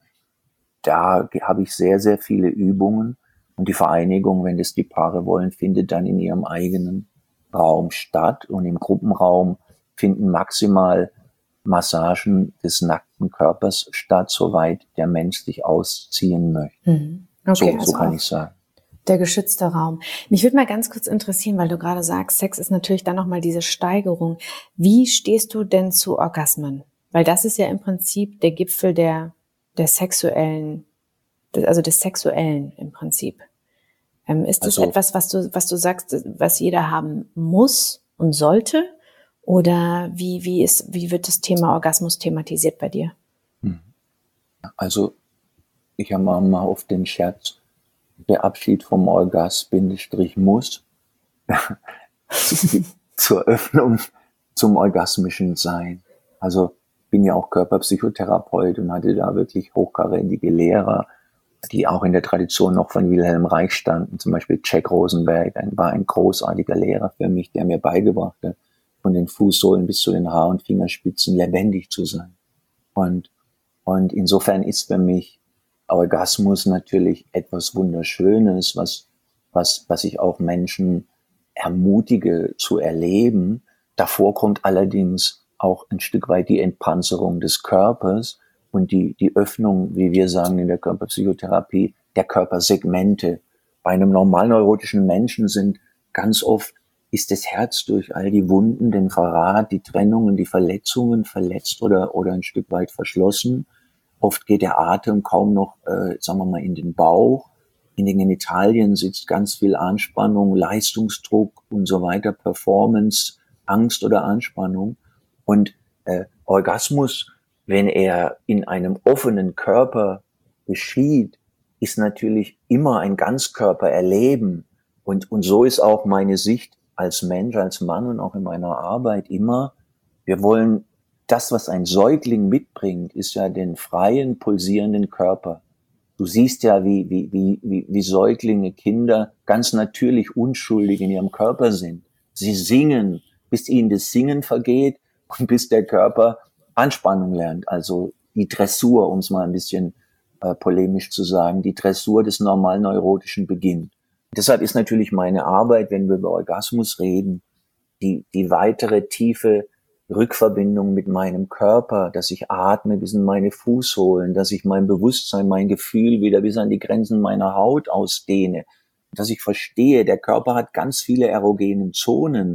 da habe ich sehr, sehr viele Übungen und die Vereinigung, wenn das die Paare wollen, findet dann in ihrem eigenen Raum statt und im Gruppenraum finden maximal Massagen des nackten Körpers statt, soweit der Mensch sich ausziehen möchte. Mhm. Okay, so, also so kann auch ich sagen. der geschützte Raum. Mich würde mal ganz kurz interessieren, weil du gerade sagst, Sex ist natürlich dann nochmal diese Steigerung. Wie stehst du denn zu Orgasmen? Weil das ist ja im Prinzip der Gipfel der, der sexuellen, also des Sexuellen im Prinzip. Ähm, ist das Also, etwas, was du, was du sagst, was jeder haben muss und sollte? Oder wie, wie ist, wie wird das Thema Orgasmus thematisiert bei dir? also ich habe mal auf den Scherz, der Abschied vom Orgas Bindestrich muss zur Öffnung zum orgasmischen Sein. Also bin ja auch Körperpsychotherapeut und hatte da wirklich hochkarätige Lehrer, die auch in der Tradition noch von Wilhelm Reich standen. Zum Beispiel Jack Rosenberg ein, war ein großartiger Lehrer für mich, der mir beigebrachte, von den Fußsohlen bis zu den Haar- und Fingerspitzen lebendig zu sein. Und, und insofern ist für mich Orgasmus natürlich etwas Wunderschönes, was, was, was ich auch Menschen ermutige zu erleben. Davor kommt allerdings auch ein Stück weit die Entpanzerung des Körpers und die, die Öffnung, wie wir sagen in der Körperpsychotherapie, der Körpersegmente. Bei einem normalneurotischen Menschen sind ganz oft, ist das Herz durch all die Wunden, den Verrat, die Trennungen, die Verletzungen verletzt oder, oder ein Stück weit verschlossen. Oft geht der Atem kaum noch, äh, sagen wir mal, in den Bauch. In den Genitalien sitzt ganz viel Anspannung, Leistungsdruck und so weiter, Performance, Angst oder Anspannung. Und äh, Orgasmus, wenn er in einem offenen Körper geschieht, ist natürlich immer ein Ganzkörpererleben. Und, und so ist auch meine Sicht als Mensch, als Mann und auch in meiner Arbeit immer, wir wollen, das, was ein Säugling mitbringt, ist ja den freien, pulsierenden Körper. Du siehst ja, wie, wie, wie, wie, wie Säuglinge, Kinder ganz natürlich unschuldig in ihrem Körper sind. Sie singen, bis ihnen das Singen vergeht und bis der Körper Anspannung lernt. Also die Dressur, um es mal ein bisschen äh, polemisch zu sagen, die Dressur des normalen Neurotischen beginnt. Deshalb ist natürlich meine Arbeit, wenn wir über Orgasmus reden, die, die weitere tiefe Rückverbindung mit meinem Körper, dass ich atme bis in meine Fußsohlen, dass ich mein Bewusstsein, mein Gefühl wieder bis an die Grenzen meiner Haut ausdehne, dass ich verstehe, der Körper hat ganz viele erogene Zonen.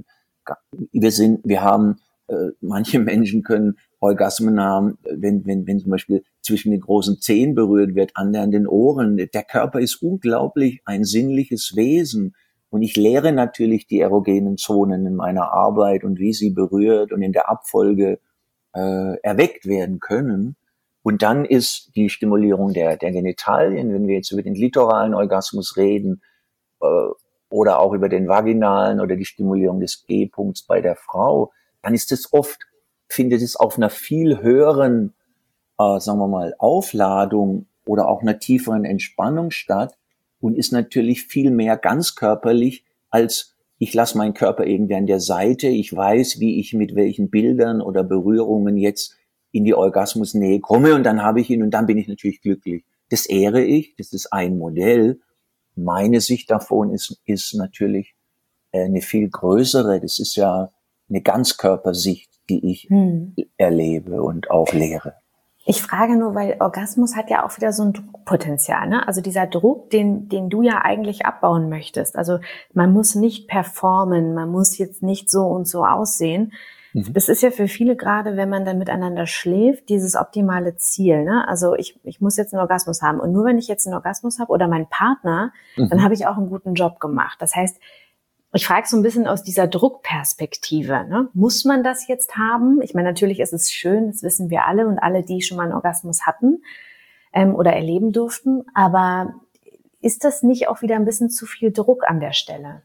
Wir sind, wir haben, äh, manche Menschen können Orgasmen haben, wenn, wenn, wenn zum Beispiel zwischen den großen Zehen berührt wird, andere an den Ohren. Der Körper ist unglaublich ein sinnliches Wesen. Und ich lehre natürlich die erogenen Zonen in meiner Arbeit und wie sie berührt und in der Abfolge äh, erweckt werden können. Und dann ist die Stimulierung der, der Genitalien, wenn wir jetzt über den litoralen Orgasmus reden, äh, oder auch über den vaginalen oder die Stimulierung des G-Punkts bei der Frau, dann ist es oft, findet es auf einer viel höheren, äh, sagen wir mal, Aufladung oder auch einer tieferen Entspannung statt und ist natürlich viel mehr ganzkörperlich, als ich lasse meinen Körper irgendwie an der Seite, ich weiß, wie ich mit welchen Bildern oder Berührungen jetzt in die Orgasmusnähe komme und dann habe ich ihn und dann bin ich natürlich glücklich. Das ehre ich, das ist ein Modell. Meine Sicht davon ist, ist natürlich eine viel größere, das ist ja eine Ganzkörpersicht, die ich hm. erlebe und auch lehre. Ich frage nur, weil Orgasmus hat ja auch wieder so ein Druckpotenzial, ne? Also dieser Druck, den, den du ja eigentlich abbauen möchtest. Also man muss nicht performen, man muss jetzt nicht so und so aussehen. Mhm. Das ist ja für viele, gerade wenn man dann miteinander schläft, dieses optimale Ziel, ne? Also ich, ich muss jetzt einen Orgasmus haben. Und nur wenn ich jetzt einen Orgasmus habe oder mein Partner, mhm. dann habe ich auch einen guten Job gemacht. Das heißt, ich frage so ein bisschen aus dieser Druckperspektive, ne? Muss man das jetzt haben? Ich meine, natürlich ist es schön, das wissen wir alle und alle, die schon mal einen Orgasmus hatten ähm, oder erleben durften. Aber ist das nicht auch wieder ein bisschen zu viel Druck an der Stelle?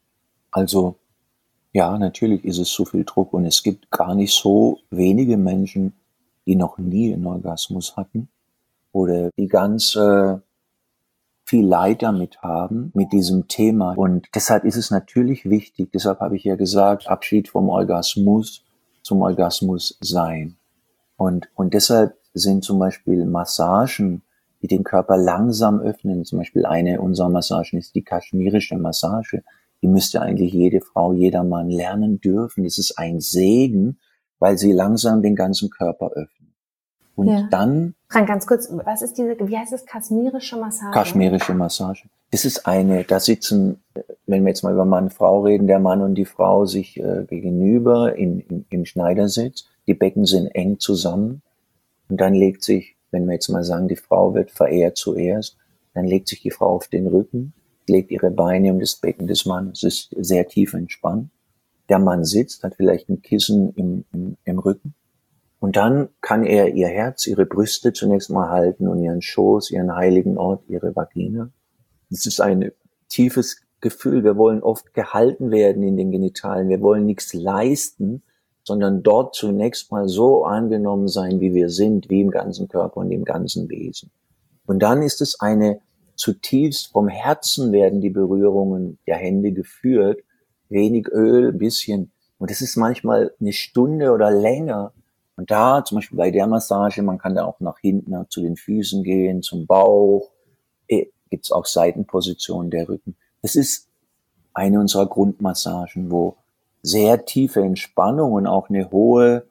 Also ja, natürlich ist es zu viel Druck und es gibt gar nicht so wenige Menschen, die noch nie einen Orgasmus hatten oder die ganz äh, viel Leid damit haben, mit diesem Thema. Und deshalb ist es natürlich wichtig, deshalb habe ich ja gesagt, Abschied vom Orgasmus zum Orgasmus sein. Und, und deshalb sind zum Beispiel Massagen, die den Körper langsam öffnen, zum Beispiel eine unserer Massagen ist die kaschmirische Massage, die müsste eigentlich jede Frau, jeder Mann lernen dürfen. Das ist ein Segen, weil sie langsam den ganzen Körper öffnet. Und ja. dann... Frank, ganz kurz, was ist diese, wie heißt es, kaschmirische Massage? Kaschmirische Massage. Das ist eine, da sitzen, wenn wir jetzt mal über Mann und Frau reden, der Mann und die Frau sich äh, gegenüber in, in, im Schneidersitz. Die Becken sind eng zusammen. Und dann legt sich, wenn wir jetzt mal sagen, die Frau wird verehrt zuerst, dann legt sich die Frau auf den Rücken, legt ihre Beine um das Becken des Mannes, ist sehr tief entspannt. Der Mann sitzt, hat vielleicht ein Kissen im, im, im Rücken. Und dann kann er ihr Herz, ihre Brüste zunächst mal halten und ihren Schoß, ihren heiligen Ort, ihre Vagina. Das ist ein tiefes Gefühl. Wir wollen oft gehalten werden in den Genitalien. Wir wollen nichts leisten, sondern dort zunächst mal so angenommen sein, wie wir sind, wie im ganzen Körper und im ganzen Wesen. Und dann ist es eine zutiefst vom Herzen werden die Berührungen der Hände geführt, wenig Öl, ein bisschen. Und das ist manchmal eine Stunde oder länger. Und da, zum Beispiel bei der Massage, man kann da auch nach hinten zu den Füßen gehen, zum Bauch, gibt es auch Seitenpositionen der Rücken. Das ist eine unserer Grundmassagen, wo sehr tiefe Entspannung und auch eine hohe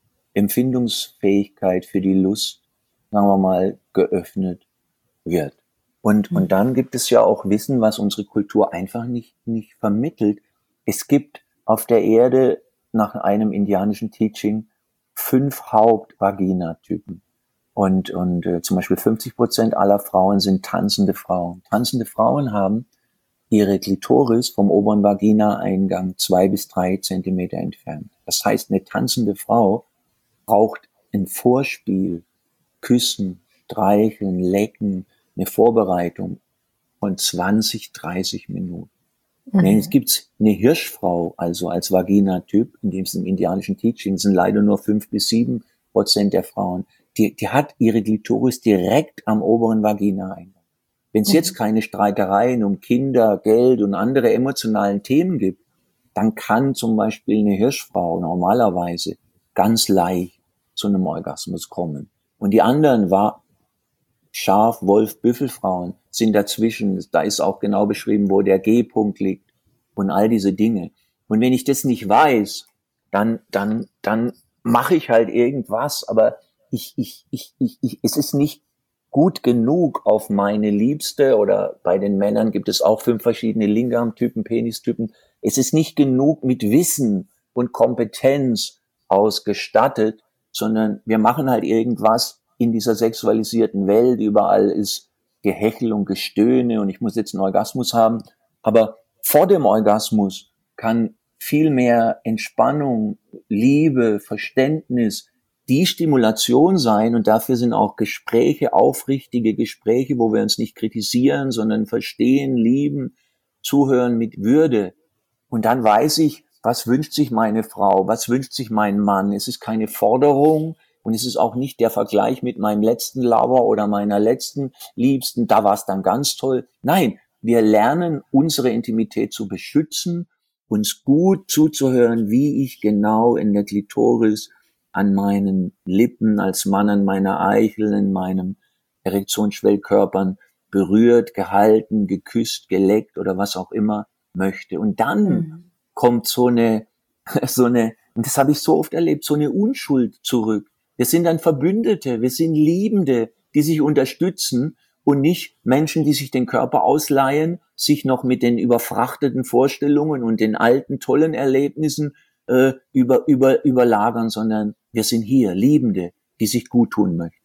Empfindungsfähigkeit für die Lust, sagen wir mal, geöffnet wird. Und, mhm. und dann gibt es ja auch Wissen, was unsere Kultur einfach nicht, nicht vermittelt. Es gibt auf der Erde nach einem indianischen Teaching fünf Haupt-Vagina-Typen. Und, und äh, zum Beispiel fünfzig Prozent aller Frauen sind tanzende Frauen. Tanzende Frauen haben ihre Klitoris vom oberen Vagina-Eingang zwei bis drei Zentimeter entfernt. Das heißt, eine tanzende Frau braucht ein Vorspiel, Küssen, Streicheln, Lecken, eine Vorbereitung von zwanzig, dreißig Minuten. Mhm. Jetzt gibt's eine Hirschfrau, also als Vagina-Typ, in dem es im indianischen Teaching sind leider nur fünf bis sieben Prozent der Frauen. Die, die hat ihre Klitoris direkt am oberen Vagina-Eingang. Wenn es mhm. jetzt keine Streitereien um Kinder, Geld und andere emotionalen Themen gibt, dann kann zum Beispiel eine Hirschfrau normalerweise ganz leicht zu einem Orgasmus kommen. Und die anderen war Schaf, Wolf, Büffelfrauen sind dazwischen. Da ist auch genau beschrieben, wo der G-Punkt liegt und all diese Dinge. Und wenn ich das nicht weiß, dann dann dann mache ich halt irgendwas, aber ich ich ich ich, ich es ist nicht gut genug auf meine Liebste, oder bei den Männern gibt es auch fünf verschiedene Lingam-Typen, Penistypen. Es ist nicht genug mit Wissen und Kompetenz ausgestattet, sondern wir machen halt irgendwas in dieser sexualisierten Welt. Überall ist Gehechel und Gestöhne und ich muss jetzt einen Orgasmus haben. Aber vor dem Orgasmus kann viel mehr Entspannung, Liebe, Verständnis, die Stimulation sein, und dafür sind auch Gespräche, aufrichtige Gespräche, wo wir uns nicht kritisieren, sondern verstehen, lieben, zuhören mit Würde. Und dann weiß ich, was wünscht sich meine Frau, was wünscht sich mein Mann. Es ist keine Forderung und es ist auch nicht der Vergleich mit meinem letzten Lover oder meiner letzten Liebsten, da war es dann ganz toll. Nein, wir lernen, unsere Intimität zu beschützen, uns gut zuzuhören, wie ich genau in der Klitoris an meinen Lippen, als Mann an meiner Eichel, in meinem Erektionsschwellkörpern berührt, gehalten, geküsst, geleckt oder was auch immer möchte. Und dann mhm. kommt so eine, so eine, und das habe ich so oft erlebt, so eine Unschuld zurück. Wir sind dann Verbündete, wir sind Liebende, die sich unterstützen und nicht Menschen, die sich den Körper ausleihen, sich noch mit den überfrachteten Vorstellungen und den alten, tollen Erlebnissen äh, über, über, überlagern, sondern wir sind hier, Liebende, die sich gut tun möchten.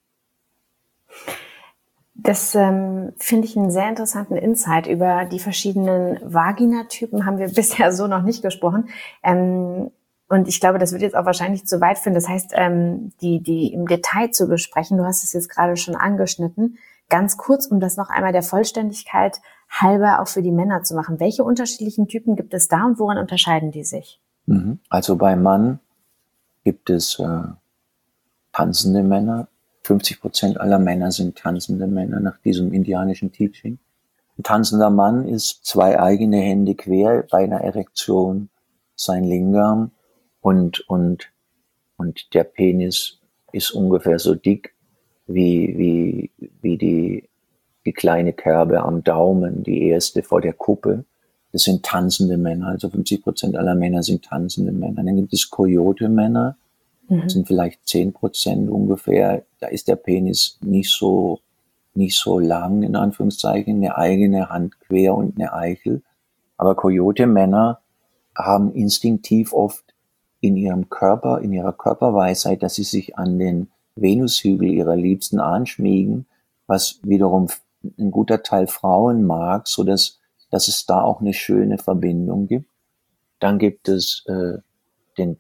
Das ähm, finde ich einen sehr interessanten Insight. Über die verschiedenen Vaginatypen haben wir bisher so noch nicht gesprochen. Ähm, und ich glaube, das wird jetzt auch wahrscheinlich zu weit führen. Das heißt, ähm, die, die im Detail zu besprechen, du hast es jetzt gerade schon angeschnitten, ganz kurz, um das noch einmal der Vollständigkeit halber auch für die Männer zu machen. Welche unterschiedlichen Typen gibt es da und woran unterscheiden die sich? Also beim Mann gibt es äh, tanzende Männer. fünfzig Prozent aller Männer sind tanzende Männer nach diesem indianischen Teaching. Ein tanzender Mann ist zwei eigene Hände quer bei einer Erektion, sein Lingam und und und der Penis ist ungefähr so dick wie wie wie die die kleine Kerbe am Daumen, die erste vor der Kuppe. das sind tanzende Männer, also fünfzig Prozent aller Männer sind tanzende Männer. Dann gibt es Coyote-Männer, mhm. das sind vielleicht zehn Prozent ungefähr, da ist der Penis nicht so, nicht so lang, in Anführungszeichen, eine eigene Hand quer und eine Eichel. Aber Coyote-Männer haben instinktiv oft in ihrem Körper, in ihrer Körperweisheit, dass sie sich an den Venushügel ihrer Liebsten anschmiegen, was wiederum ein guter Teil Frauen mag, so dass, dass es da auch eine schöne Verbindung gibt. Dann gibt es äh, den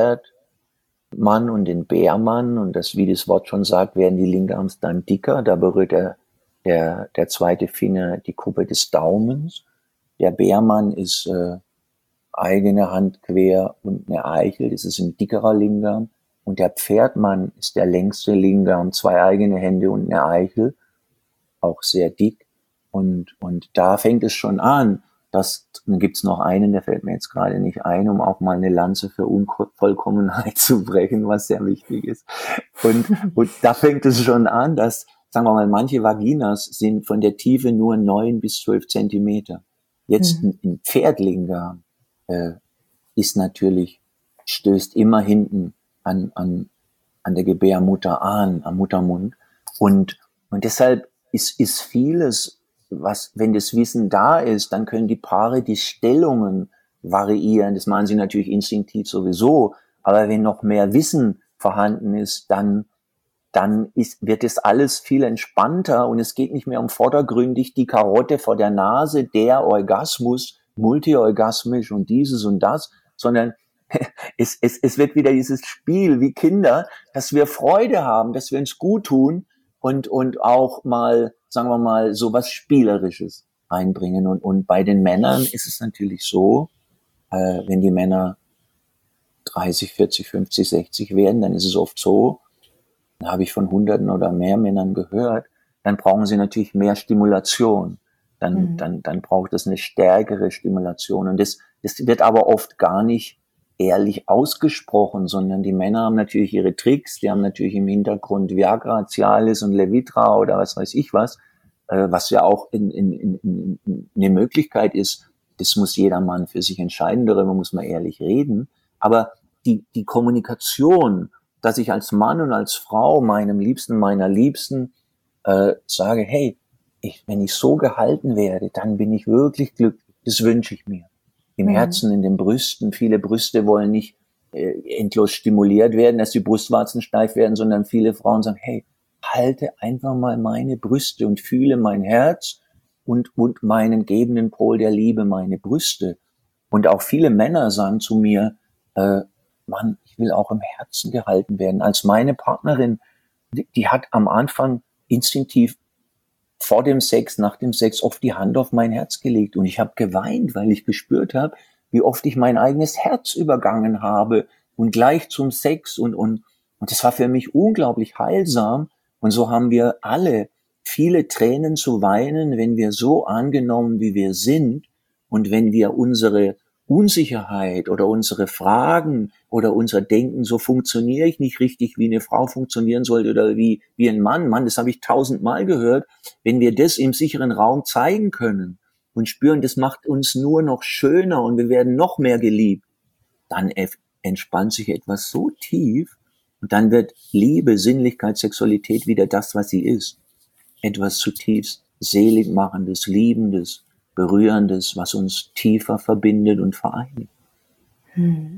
Pferdmann und den Bärmann, und das, wie das Wort schon sagt, werden die Lingams dann dicker. Da berührt der, der, der zweite Finger die Kuppe des Daumens. Der Bärmann ist äh, eigene Hand quer und eine Eichel, das ist ein dickerer Lingam. Und der Pferdmann ist der längste Lingam, zwei eigene Hände und eine Eichel, auch sehr dick. Und und da fängt es schon an, dass, dann gibt's noch einen, der fällt mir jetzt gerade nicht ein, um auch mal eine Lanze für Unvollkommenheit zu brechen, was sehr wichtig ist. Und, und da fängt es schon an, dass, sagen wir mal, manche Vaginas sind von der Tiefe nur neun bis zwölf Zentimeter. Jetzt mhm. ein Pferdlingam äh, ist natürlich, stößt immer hinten an, an, an der Gebärmutter an, am Muttermund. Und, und deshalb ist, ist vieles, was, wenn das Wissen da ist, dann können die Paare die Stellungen variieren. Das machen sie natürlich instinktiv sowieso. Aber wenn noch mehr Wissen vorhanden ist, dann, dann ist, wird es alles viel entspannter, und es geht nicht mehr um vordergründig die Karotte vor der Nase, der Orgasmus, multiorgasmisch und dieses und das, sondern es, es, es wird wieder dieses Spiel wie Kinder, dass wir Freude haben, dass wir uns gut tun und, und auch mal, sagen wir mal, so was Spielerisches einbringen. Und, und bei den Männern ist es natürlich so, äh, wenn die Männer dreißig, vierzig, fünfzig, sechzig werden, dann ist es oft so, dann habe ich von Hunderten oder mehr Männern gehört, dann brauchen sie natürlich mehr Stimulation. Dann, mhm. dann, dann braucht es eine stärkere Stimulation. Und das, das wird aber oft gar nicht ehrlich ausgesprochen, sondern die Männer haben natürlich ihre Tricks, die haben natürlich im Hintergrund Viagra, Cialis und Levitra oder was weiß ich was, äh, was ja auch in, in, in, in eine Möglichkeit ist. Das muss jeder Mann für sich entscheiden, darüber muss man ehrlich reden. Aber die, die Kommunikation, dass ich als Mann und als Frau meinem Liebsten, meiner Liebsten äh, sage, hey, ich, wenn ich so gehalten werde, dann bin ich wirklich glücklich. Das wünsche ich mir. Im mhm. Herzen, in den Brüsten. Viele Brüste wollen nicht äh, endlos stimuliert werden, dass die Brustwarzen steif werden, sondern viele Frauen sagen, hey, halte einfach mal meine Brüste und fühle mein Herz und, und meinen gebenden Pol der Liebe, meine Brüste. Und auch viele Männer sagen zu mir, äh, Mann, ich will auch im Herzen gehalten werden. Als meine Partnerin, die, die hat am Anfang instinktiv vor dem Sex, nach dem Sex oft die Hand auf mein Herz gelegt, und ich habe geweint, weil ich gespürt habe, wie oft ich mein eigenes Herz übergangen habe und gleich zum Sex, und und und das war für mich unglaublich heilsam. Und so haben wir alle viele Tränen zu weinen, wenn wir so angenommen, wie wir sind, und wenn wir unsere Unsicherheit oder unsere Fragen oder unser Denken, so funktioniere ich nicht richtig, wie eine Frau funktionieren sollte oder wie wie ein Mann. Mann, das habe ich tausendmal gehört. Wenn wir das im sicheren Raum zeigen können und spüren, das macht uns nur noch schöner und wir werden noch mehr geliebt, dann entspannt sich etwas so tief, und dann wird Liebe, Sinnlichkeit, Sexualität wieder das, was sie ist. Etwas zutiefst Seligmachendes, Liebendes, Berührendes, was uns tiefer verbindet und vereinigt. Hm.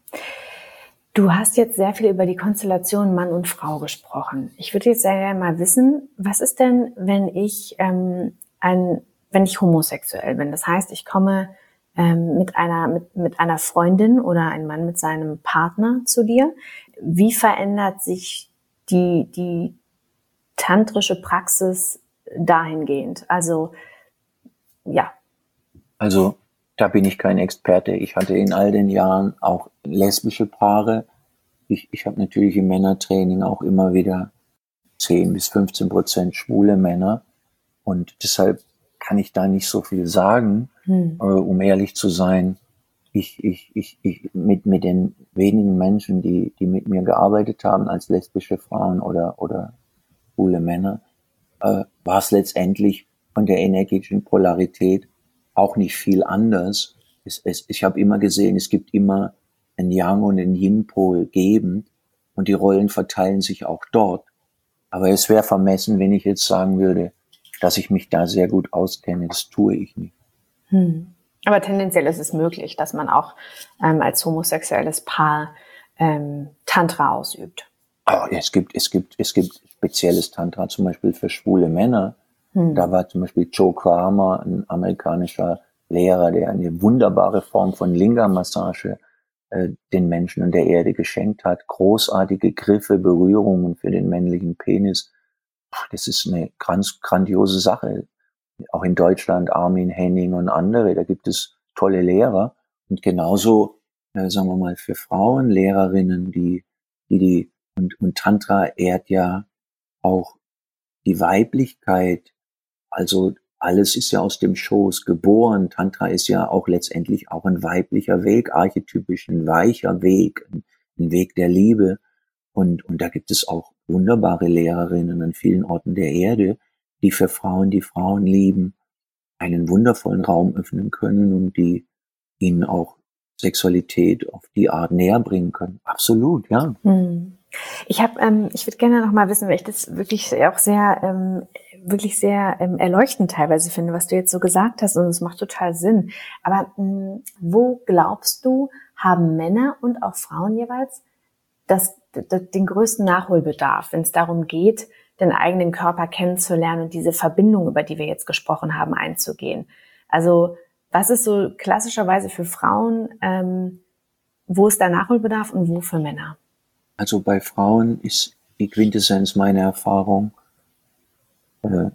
Du hast jetzt sehr viel über die Konstellation Mann und Frau gesprochen. Ich würde jetzt sehr gerne mal wissen, was ist denn, wenn ich ähm, ein, wenn ich homosexuell bin? Das heißt, ich komme ähm, mit einer mit, mit einer Freundin oder ein Mann mit seinem Partner zu dir. Wie verändert sich die die tantrische Praxis dahingehend? Also ja. Also da bin ich kein Experte. Ich hatte in all den Jahren auch lesbische Paare. Ich, ich habe natürlich im Männertraining auch immer wieder zehn bis fünfzehn Prozent schwule Männer. Und deshalb kann ich da nicht so viel sagen, hm. äh, um ehrlich zu sein. Ich, ich, ich, ich mit, mit den wenigen Menschen, die, die mit mir gearbeitet haben als lesbische Frauen oder, oder schwule Männer, äh, war es letztendlich von der energetischen Polarität auch nicht viel anders. Es, es, ich habe immer gesehen, es gibt immer ein Yang und ein Yin-Pol gebend und die Rollen verteilen sich auch dort. Aber es wäre vermessen, wenn ich jetzt sagen würde, dass ich mich da sehr gut auskenne. Das tue ich nicht. Hm. Aber tendenziell ist es möglich, dass man auch ähm, als homosexuelles Paar ähm, Tantra ausübt. Oh, es gibt, es gibt, es gibt spezielles Tantra, zum Beispiel für schwule Männer. Hm. Da war zum Beispiel Joe Kramer, ein amerikanischer Lehrer, der eine wunderbare Form von Linga-Massage äh, den Menschen und der Erde geschenkt hat. Großartige Griffe, Berührungen für den männlichen Penis. Das ist eine ganz grandiose Sache. Auch in Deutschland, Armin Henning und andere, da gibt es tolle Lehrer. Und genauso, äh, sagen wir mal, für Frauen, Lehrerinnen, die, die, die, und, und Tantra ehrt ja auch die Weiblichkeit. Also alles ist ja aus dem Schoß geboren. Tantra ist ja auch letztendlich auch ein weiblicher Weg, archetypisch ein weicher Weg, ein, ein Weg der Liebe. Und, und da gibt es auch wunderbare Lehrerinnen an vielen Orten der Erde, die für Frauen, die Frauen lieben, einen wundervollen Raum öffnen können und die ihnen auch Sexualität auf die Art näher bringen können. Absolut, ja. Hm. Ich habe, ähm, ich würde gerne noch mal wissen, weil ich das wirklich auch sehr, ähm, wirklich sehr ähm, erleuchtend teilweise finde, was du jetzt so gesagt hast, und es macht total Sinn. Aber mh, wo glaubst du, haben Männer und auch Frauen jeweils das, das, den größten Nachholbedarf, wenn es darum geht, den eigenen Körper kennenzulernen und diese Verbindung, über die wir jetzt gesprochen haben, einzugehen? Also was ist so klassischerweise für Frauen, ähm, wo ist der Nachholbedarf und wo für Männer? Also bei Frauen ist die Quintessenz meiner Erfahrung, äh,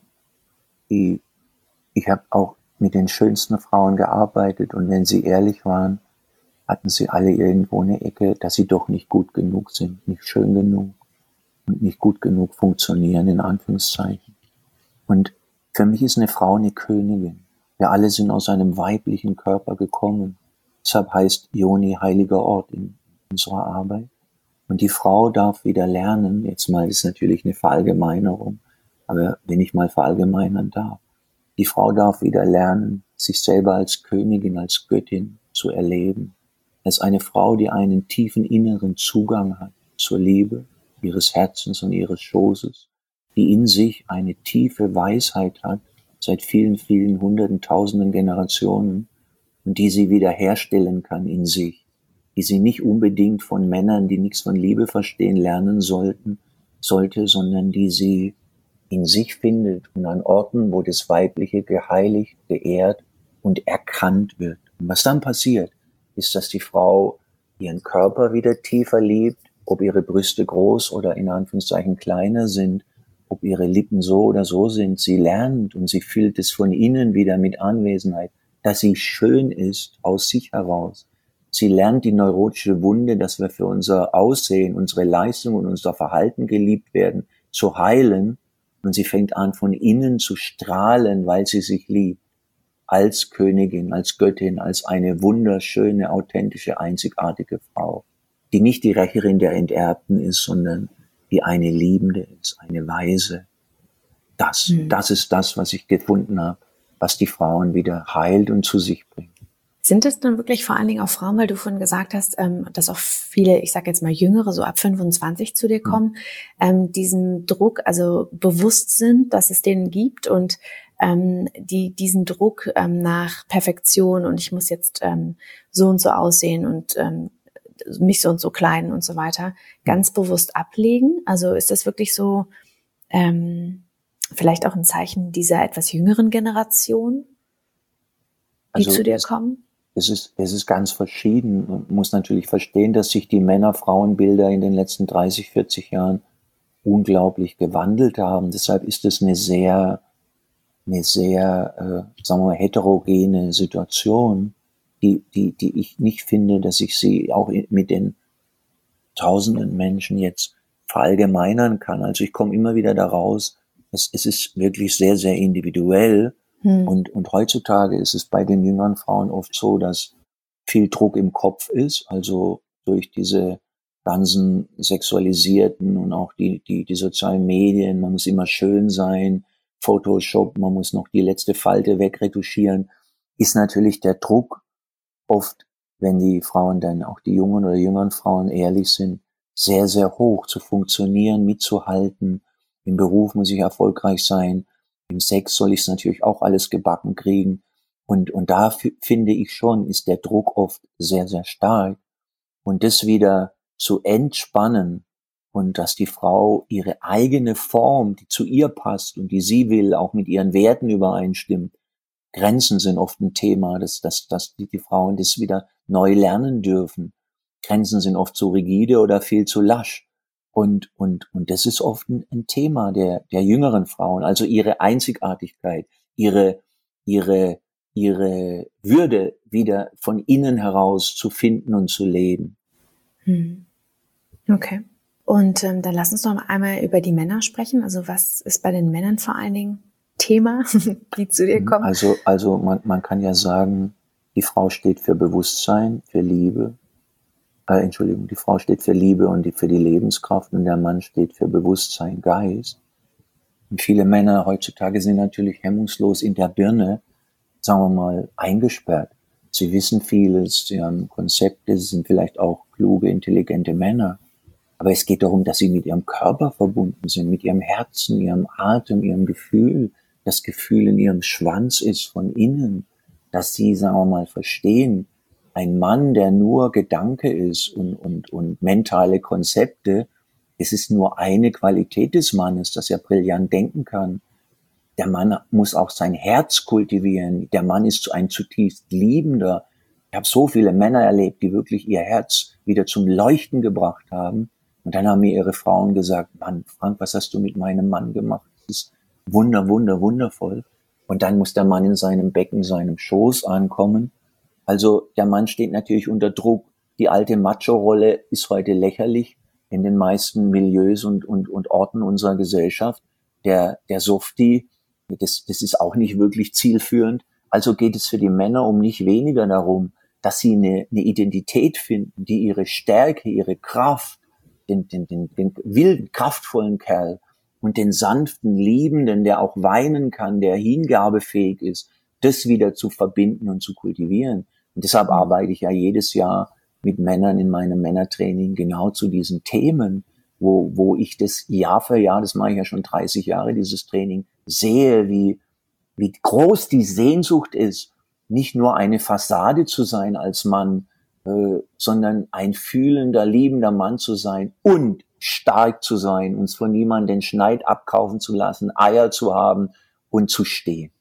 die, ich habe auch mit den schönsten Frauen gearbeitet und wenn sie ehrlich waren, hatten sie alle irgendwo eine Ecke, dass sie doch nicht gut genug sind, nicht schön genug und nicht gut genug funktionieren, in Anführungszeichen. Und für mich ist eine Frau eine Königin. Wir alle sind aus einem weiblichen Körper gekommen. Deshalb heißt Yoni heiliger Ort in unserer Arbeit. Und die Frau darf wieder lernen, jetzt mal ist natürlich eine Verallgemeinerung, aber wenn ich mal verallgemeinern darf, die Frau darf wieder lernen, sich selber als Königin, als Göttin zu erleben. Als eine Frau, die einen tiefen inneren Zugang hat zur Liebe ihres Herzens und ihres Schoßes, die in sich eine tiefe Weisheit hat, seit vielen, vielen hunderten, tausenden Generationen, und die sie wiederherstellen kann in sich, die sie nicht unbedingt von Männern, die nichts von Liebe verstehen, lernen sollten, sollte, sondern die sie in sich findet und an Orten, wo das Weibliche geheiligt, geehrt und erkannt wird. Und was dann passiert, ist, dass die Frau ihren Körper wieder tiefer liebt, ob ihre Brüste groß oder in Anführungszeichen kleiner sind, ob ihre Lippen so oder so sind. Sie lernt und sie fühlt es von innen wieder mit Anwesenheit, dass sie schön ist aus sich heraus. Sie lernt die neurotische Wunde, dass wir für unser Aussehen, unsere Leistung und unser Verhalten geliebt werden, zu heilen. Und sie fängt an, von innen zu strahlen, weil sie sich liebt. Als Königin, als Göttin, als eine wunderschöne, authentische, einzigartige Frau, die nicht die Rächerin der Enterbten ist, sondern die eine Liebende ist, eine Weise. Das, mhm. das ist das, was ich gefunden habe, was die Frauen wieder heilt und zu sich bringt. Sind es dann wirklich vor allen Dingen auch Frauen, weil du vorhin gesagt hast, dass auch viele, ich sage jetzt mal Jüngere, so ab fünfundzwanzig zu dir kommen, mhm. diesen Druck, also bewusst sind, dass es den gibt und die diesen Druck nach Perfektion und ich muss jetzt so und so aussehen und mich so und so kleiden und so weiter, ganz bewusst ablegen? Also ist das wirklich so vielleicht auch ein Zeichen dieser etwas jüngeren Generation, die also zu dir kommen? Es ist, es ist ganz verschieden. Man muss natürlich verstehen, dass sich die Männer-Frauen-Bilder in den letzten dreißig, vierzig Jahren unglaublich gewandelt haben. Deshalb ist es eine sehr, eine sehr, äh, sagen wir mal, heterogene Situation, die, die, die ich nicht finde, dass ich sie auch mit den tausenden Menschen jetzt verallgemeinern kann. Also ich komme immer wieder da raus, es, es ist wirklich sehr, sehr individuell. Hm. Und, und heutzutage ist es bei den jüngeren Frauen oft so, dass viel Druck im Kopf ist, also durch diese ganzen sexualisierten und auch die, die, die sozialen Medien, man muss immer schön sein, Photoshop, man muss noch die letzte Falte wegretuschieren. ist natürlich der Druck oft, wenn die Frauen dann, auch die jungen oder jüngeren Frauen ehrlich sind, sehr, sehr hoch zu funktionieren, mitzuhalten. Im Beruf muss ich erfolgreich sein. Im Sex soll ich es natürlich auch alles gebacken kriegen. Und, und da f- finde ich schon, ist der Druck oft sehr, sehr stark. Und das wieder zu entspannen und dass die Frau ihre eigene Form, die zu ihr passt und die sie will, auch mit ihren Werten übereinstimmt. Grenzen sind oft ein Thema, dass, dass, dass die, die Frauen das wieder neu lernen dürfen. Grenzen sind oft zu rigide oder viel zu lasch. Und, und, und das ist oft ein, ein Thema der, der jüngeren Frauen. Also ihre Einzigartigkeit, ihre, ihre, ihre Würde wieder von innen heraus zu finden und zu leben. Hm. Okay. Und ähm, dann lass uns doch mal einmal über die Männer sprechen. Also was ist bei den Männern vor allen Dingen Thema, die zu dir kommen? Also, also man, man kann ja sagen, die Frau steht für Bewusstsein, für Liebe. Äh, Entschuldigung, die Frau steht für Liebe und die, für die Lebenskraft und der Mann steht für Bewusstsein, Geist. Und viele Männer heutzutage sind natürlich hemmungslos in der Birne, sagen wir mal, eingesperrt. Sie wissen vieles, sie haben Konzepte, sie sind vielleicht auch kluge, intelligente Männer. Aber es geht darum, dass sie mit ihrem Körper verbunden sind, mit ihrem Herzen, ihrem Atem, ihrem Gefühl. Das Gefühl in ihrem Schwanz ist von innen, dass sie, sagen wir mal, verstehen, ein Mann, der nur Gedanke ist und, und, und mentale Konzepte, es ist nur eine Qualität des Mannes, dass er brillant denken kann. Der Mann muss auch sein Herz kultivieren. Der Mann ist ein zutiefst Liebender. Ich habe so viele Männer erlebt, die wirklich ihr Herz wieder zum Leuchten gebracht haben. Und dann haben mir ihre Frauen gesagt, Mann, Frank, was hast du mit meinem Mann gemacht? Das ist wunder, wunder, wundervoll. Und dann muss der Mann in seinem Becken, seinem Schoß ankommen. Also der Mann steht natürlich unter Druck. Die alte Macho-Rolle ist heute lächerlich in den meisten Milieus und, und, und Orten unserer Gesellschaft. Der, der Softie, das, das ist auch nicht wirklich zielführend. Also geht es für die Männer um nicht weniger darum, dass sie eine, eine Identität finden, die ihre Stärke, ihre Kraft, den, den, den, den wilden, kraftvollen Kerl und den sanften, liebenden, der auch weinen kann, der hingabefähig ist, das wieder zu verbinden und zu kultivieren. Und deshalb arbeite ich ja jedes Jahr mit Männern in meinem Männertraining genau zu diesen Themen, wo, wo ich das Jahr für Jahr, das mache ich ja schon dreißig Jahre, dieses Training, sehe, wie, wie groß die Sehnsucht ist, nicht nur eine Fassade zu sein als Mann, äh, sondern ein fühlender, liebender Mann zu sein und stark zu sein, uns von niemandem den Schneid abkaufen zu lassen, Eier zu haben und zu stehen.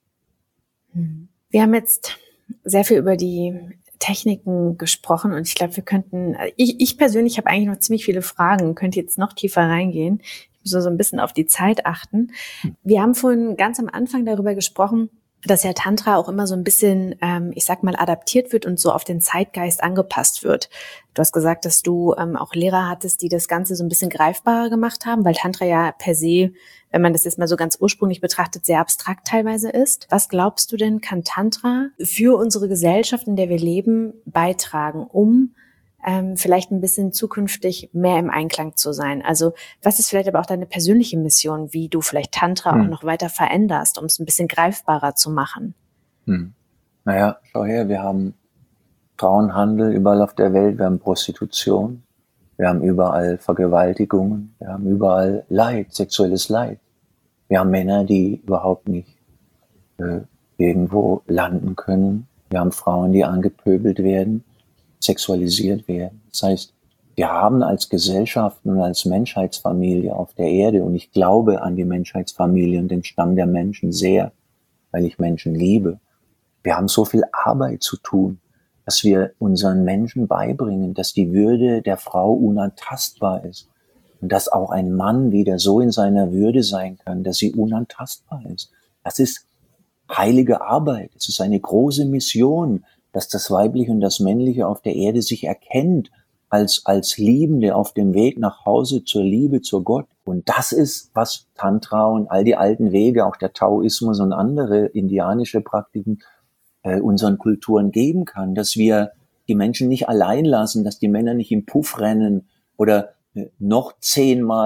Wir haben jetzt sehr viel über die Techniken gesprochen und ich glaube, wir könnten, ich, ich persönlich habe eigentlich noch ziemlich viele Fragen, könnte jetzt noch tiefer reingehen. Ich muss so ein bisschen auf die Zeit achten. Wir haben vorhin ganz am Anfang darüber gesprochen, dass ja Tantra auch immer so ein bisschen, ähm, ich sag mal, adaptiert wird und so auf den Zeitgeist angepasst wird. Du hast gesagt, dass du ähm, auch Lehrer hattest, die das Ganze so ein bisschen greifbarer gemacht haben, weil Tantra ja per se, wenn man das jetzt mal so ganz ursprünglich betrachtet, sehr abstrakt teilweise ist. Was glaubst du denn, kann Tantra für unsere Gesellschaft, in der wir leben, beitragen, um ähm, vielleicht ein bisschen zukünftig mehr im Einklang zu sein? Also was ist vielleicht aber auch deine persönliche Mission, wie du vielleicht Tantra hm. auch noch weiter veränderst, um es ein bisschen greifbarer zu machen? Hm. Naja, schau her, wir haben Frauenhandel überall auf der Welt, wir haben Prostitution, wir haben überall Vergewaltigungen, wir haben überall Leid, sexuelles Leid. Wir haben Männer, die überhaupt nicht äh, irgendwo landen können. Wir haben Frauen, die angepöbelt werden, sexualisiert werden. Das heißt, wir haben als Gesellschaft und als Menschheitsfamilie auf der Erde, und ich glaube an die Menschheitsfamilie und den Stamm der Menschen sehr, weil ich Menschen liebe. Wir haben so viel Arbeit zu tun, dass wir unseren Menschen beibringen, dass die Würde der Frau unantastbar ist und dass auch ein Mann wieder so in seiner Würde sein kann, dass sie unantastbar ist. Das ist heilige Arbeit. Es ist eine große Mission, dass das Weibliche und das Männliche auf der Erde sich erkennt als, als Liebende auf dem Weg nach Hause zur Liebe, zur Gott. Und das ist, was Tantra und all die alten Wege, auch der Taoismus und andere indianische Praktiken, äh, unseren Kulturen geben kann, dass wir die Menschen nicht allein lassen, dass die Männer nicht im Puff rennen oder äh, noch zehnmal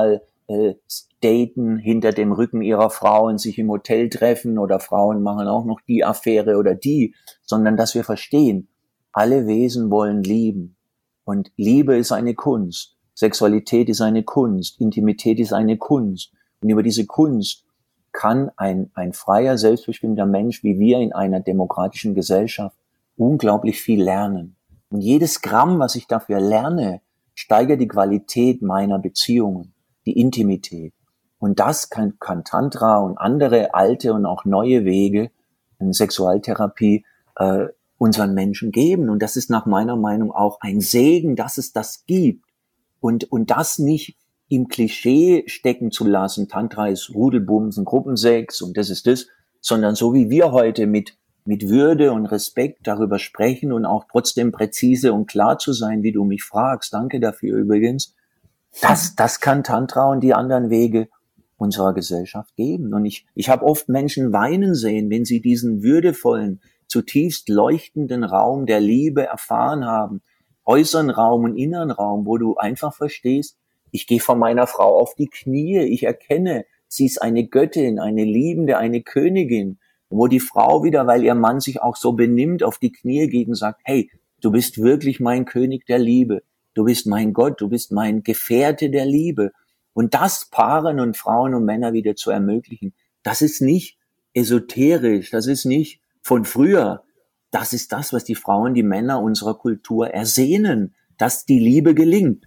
äh, daten hinter dem Rücken ihrer Frauen, sich im Hotel treffen oder Frauen machen auch noch die Affäre oder die, sondern dass wir verstehen, alle Wesen wollen lieben. Und Liebe ist eine Kunst, Sexualität ist eine Kunst, Intimität ist eine Kunst. Und über diese Kunst kann ein, ein freier, selbstbestimmter Mensch wie wir in einer demokratischen Gesellschaft unglaublich viel lernen. Und jedes Gramm, was ich dafür lerne, steigert die Qualität meiner Beziehungen, die Intimität. Und das kann, kann Tantra und andere alte und auch neue Wege in Sexualtherapie äh, unseren Menschen geben. Und das ist nach meiner Meinung auch ein Segen, dass es das gibt. Und, und das nicht im Klischee stecken zu lassen, Tantra ist Rudelbumsen, Gruppensex und das ist das, sondern so wie wir heute mit mit Würde und Respekt darüber sprechen und auch trotzdem präzise und klar zu sein, wie du mich fragst. Danke dafür übrigens. Das, das kann Tantra und die anderen Wege unserer Gesellschaft geben. Und ich, ich habe oft Menschen weinen sehen, wenn sie diesen würdevollen, zutiefst leuchtenden Raum der Liebe erfahren haben. Äußeren Raum und inneren Raum, wo du einfach verstehst, ich gehe vor meiner Frau auf die Knie, ich erkenne, sie ist eine Göttin, eine Liebende, eine Königin. Wo die Frau wieder, weil ihr Mann sich auch so benimmt, auf die Knie geht und sagt, hey, du bist wirklich mein König der Liebe, du bist mein Gott, du bist mein Gefährte der Liebe. Und das Paaren und Frauen und Männer wieder zu ermöglichen, das ist nicht esoterisch, das ist nicht von früher, das ist das, was die Frauen, die Männer unserer Kultur ersehnen, dass die Liebe gelingt.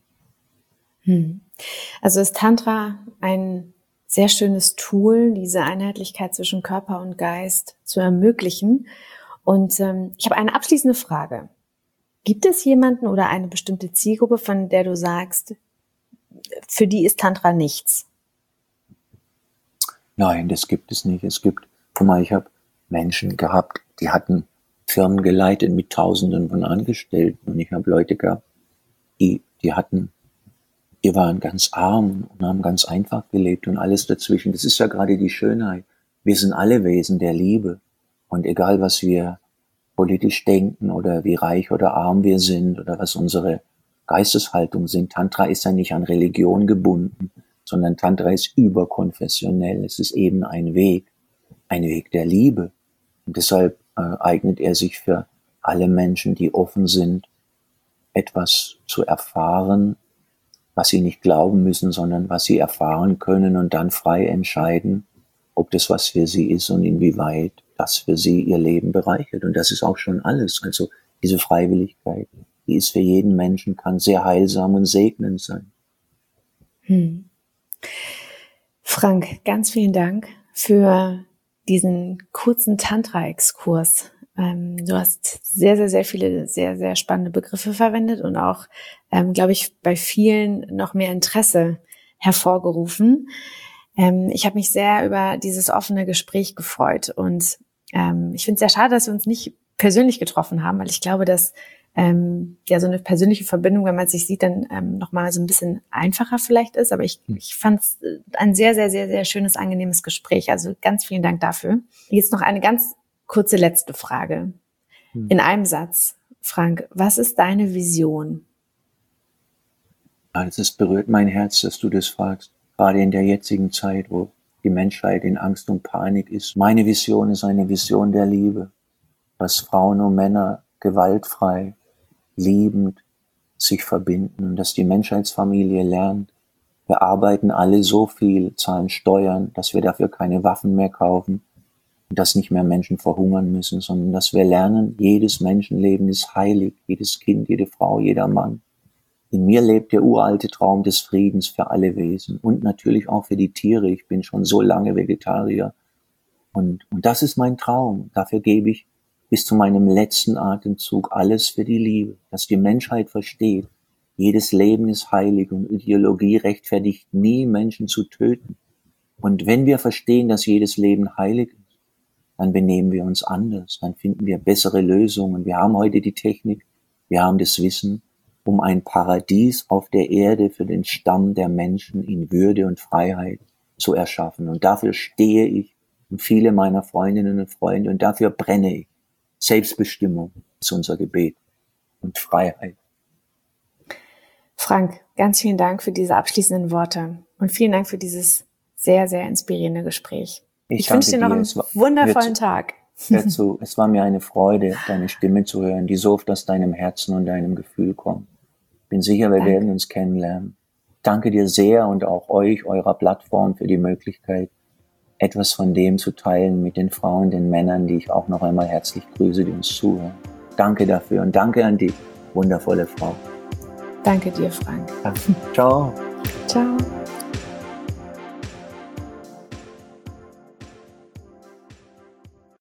Hm. Also ist Tantra ein sehr schönes Tool, diese Einheitlichkeit zwischen Körper und Geist zu ermöglichen. Und ähm, ich habe eine abschließende Frage. Gibt es jemanden oder eine bestimmte Zielgruppe, von der du sagst, für die ist Tantra nichts? Nein, das gibt es nicht. Es gibt, guck mal, ich habe Menschen gehabt, die hatten Firmen geleitet mit Tausenden von Angestellten. Und ich habe Leute gehabt, die, die hatten Die waren ganz arm und haben ganz einfach gelebt und alles dazwischen. Das ist ja gerade die Schönheit. Wir sind alle Wesen der Liebe. Und egal, was wir politisch denken oder wie reich oder arm wir sind oder was unsere Geisteshaltung sind, Tantra ist ja nicht an Religion gebunden, sondern Tantra ist überkonfessionell. Es ist eben ein Weg, ein Weg der Liebe. Und deshalb äh, eignet er sich für alle Menschen, die offen sind, etwas zu erfahren, was sie nicht glauben müssen, sondern was sie erfahren können und dann frei entscheiden, ob das was für sie ist und inwieweit das für sie ihr Leben bereichert. Und das ist auch schon alles. Also diese Freiwilligkeit, die ist für jeden Menschen, kann sehr heilsam und segnend sein. Hm. Frank, ganz vielen Dank für diesen kurzen Tantra-Exkurs. Ähm, du hast sehr, sehr, sehr viele sehr, sehr spannende Begriffe verwendet und auch, ähm, glaube ich, bei vielen noch mehr Interesse hervorgerufen. Ähm, ich habe mich sehr über dieses offene Gespräch gefreut und ähm, ich finde es sehr schade, dass wir uns nicht persönlich getroffen haben, weil ich glaube, dass ähm, ja so eine persönliche Verbindung, wenn man sich sieht, dann ähm, nochmal so ein bisschen einfacher vielleicht ist. Aber ich, ich fand es ein sehr, sehr, sehr, sehr schönes, angenehmes Gespräch. Also ganz vielen Dank dafür. Jetzt noch eine ganz kurze letzte Frage. In einem Satz, Frank, was ist deine Vision? Es berührt mein Herz, dass du das fragst. Gerade in der jetzigen Zeit, wo die Menschheit in Angst und Panik ist. Meine Vision ist eine Vision der Liebe, dass Frauen und Männer gewaltfrei, liebend sich verbinden und dass die Menschheitsfamilie lernt. Wir arbeiten alle so viel, zahlen Steuern, dass wir dafür keine Waffen mehr kaufen. Dass nicht mehr Menschen verhungern müssen, sondern dass wir lernen, jedes Menschenleben ist heilig, jedes Kind, jede Frau, jeder Mann. In mir lebt der uralte Traum des Friedens für alle Wesen und natürlich auch für die Tiere. Ich bin schon so lange Vegetarier und, und das ist mein Traum. Dafür gebe ich bis zu meinem letzten Atemzug alles für die Liebe, dass die Menschheit versteht, jedes Leben ist heilig und Ideologie rechtfertigt nie, Menschen zu töten. Und wenn wir verstehen, dass jedes Leben heilig ist, dann benehmen wir uns anders, dann finden wir bessere Lösungen. Wir haben heute die Technik, wir haben das Wissen, um ein Paradies auf der Erde für den Stamm der Menschen in Würde und Freiheit zu erschaffen. Und dafür stehe ich und viele meiner Freundinnen und Freunde und dafür brenne ich. Selbstbestimmung ist unser Gebet und Freiheit. Frank, ganz vielen Dank für diese abschließenden Worte und vielen Dank für dieses sehr, sehr inspirierende Gespräch. Ich, ich wünsche dir noch einen dir. wundervollen zu, Tag. Dazu, es war mir eine Freude, deine Stimme zu hören, die so oft aus deinem Herzen und deinem Gefühl kommt. Bin sicher, wir Danke. werden uns kennenlernen. Danke dir sehr und auch euch, eurer Plattform, für die Möglichkeit, etwas von dem zu teilen mit den Frauen, den Männern, die ich auch noch einmal herzlich grüße, die uns zuhören. Danke dafür und danke an dich, wundervolle Frau. Danke dir, Frank. Danke. Ciao. Ciao.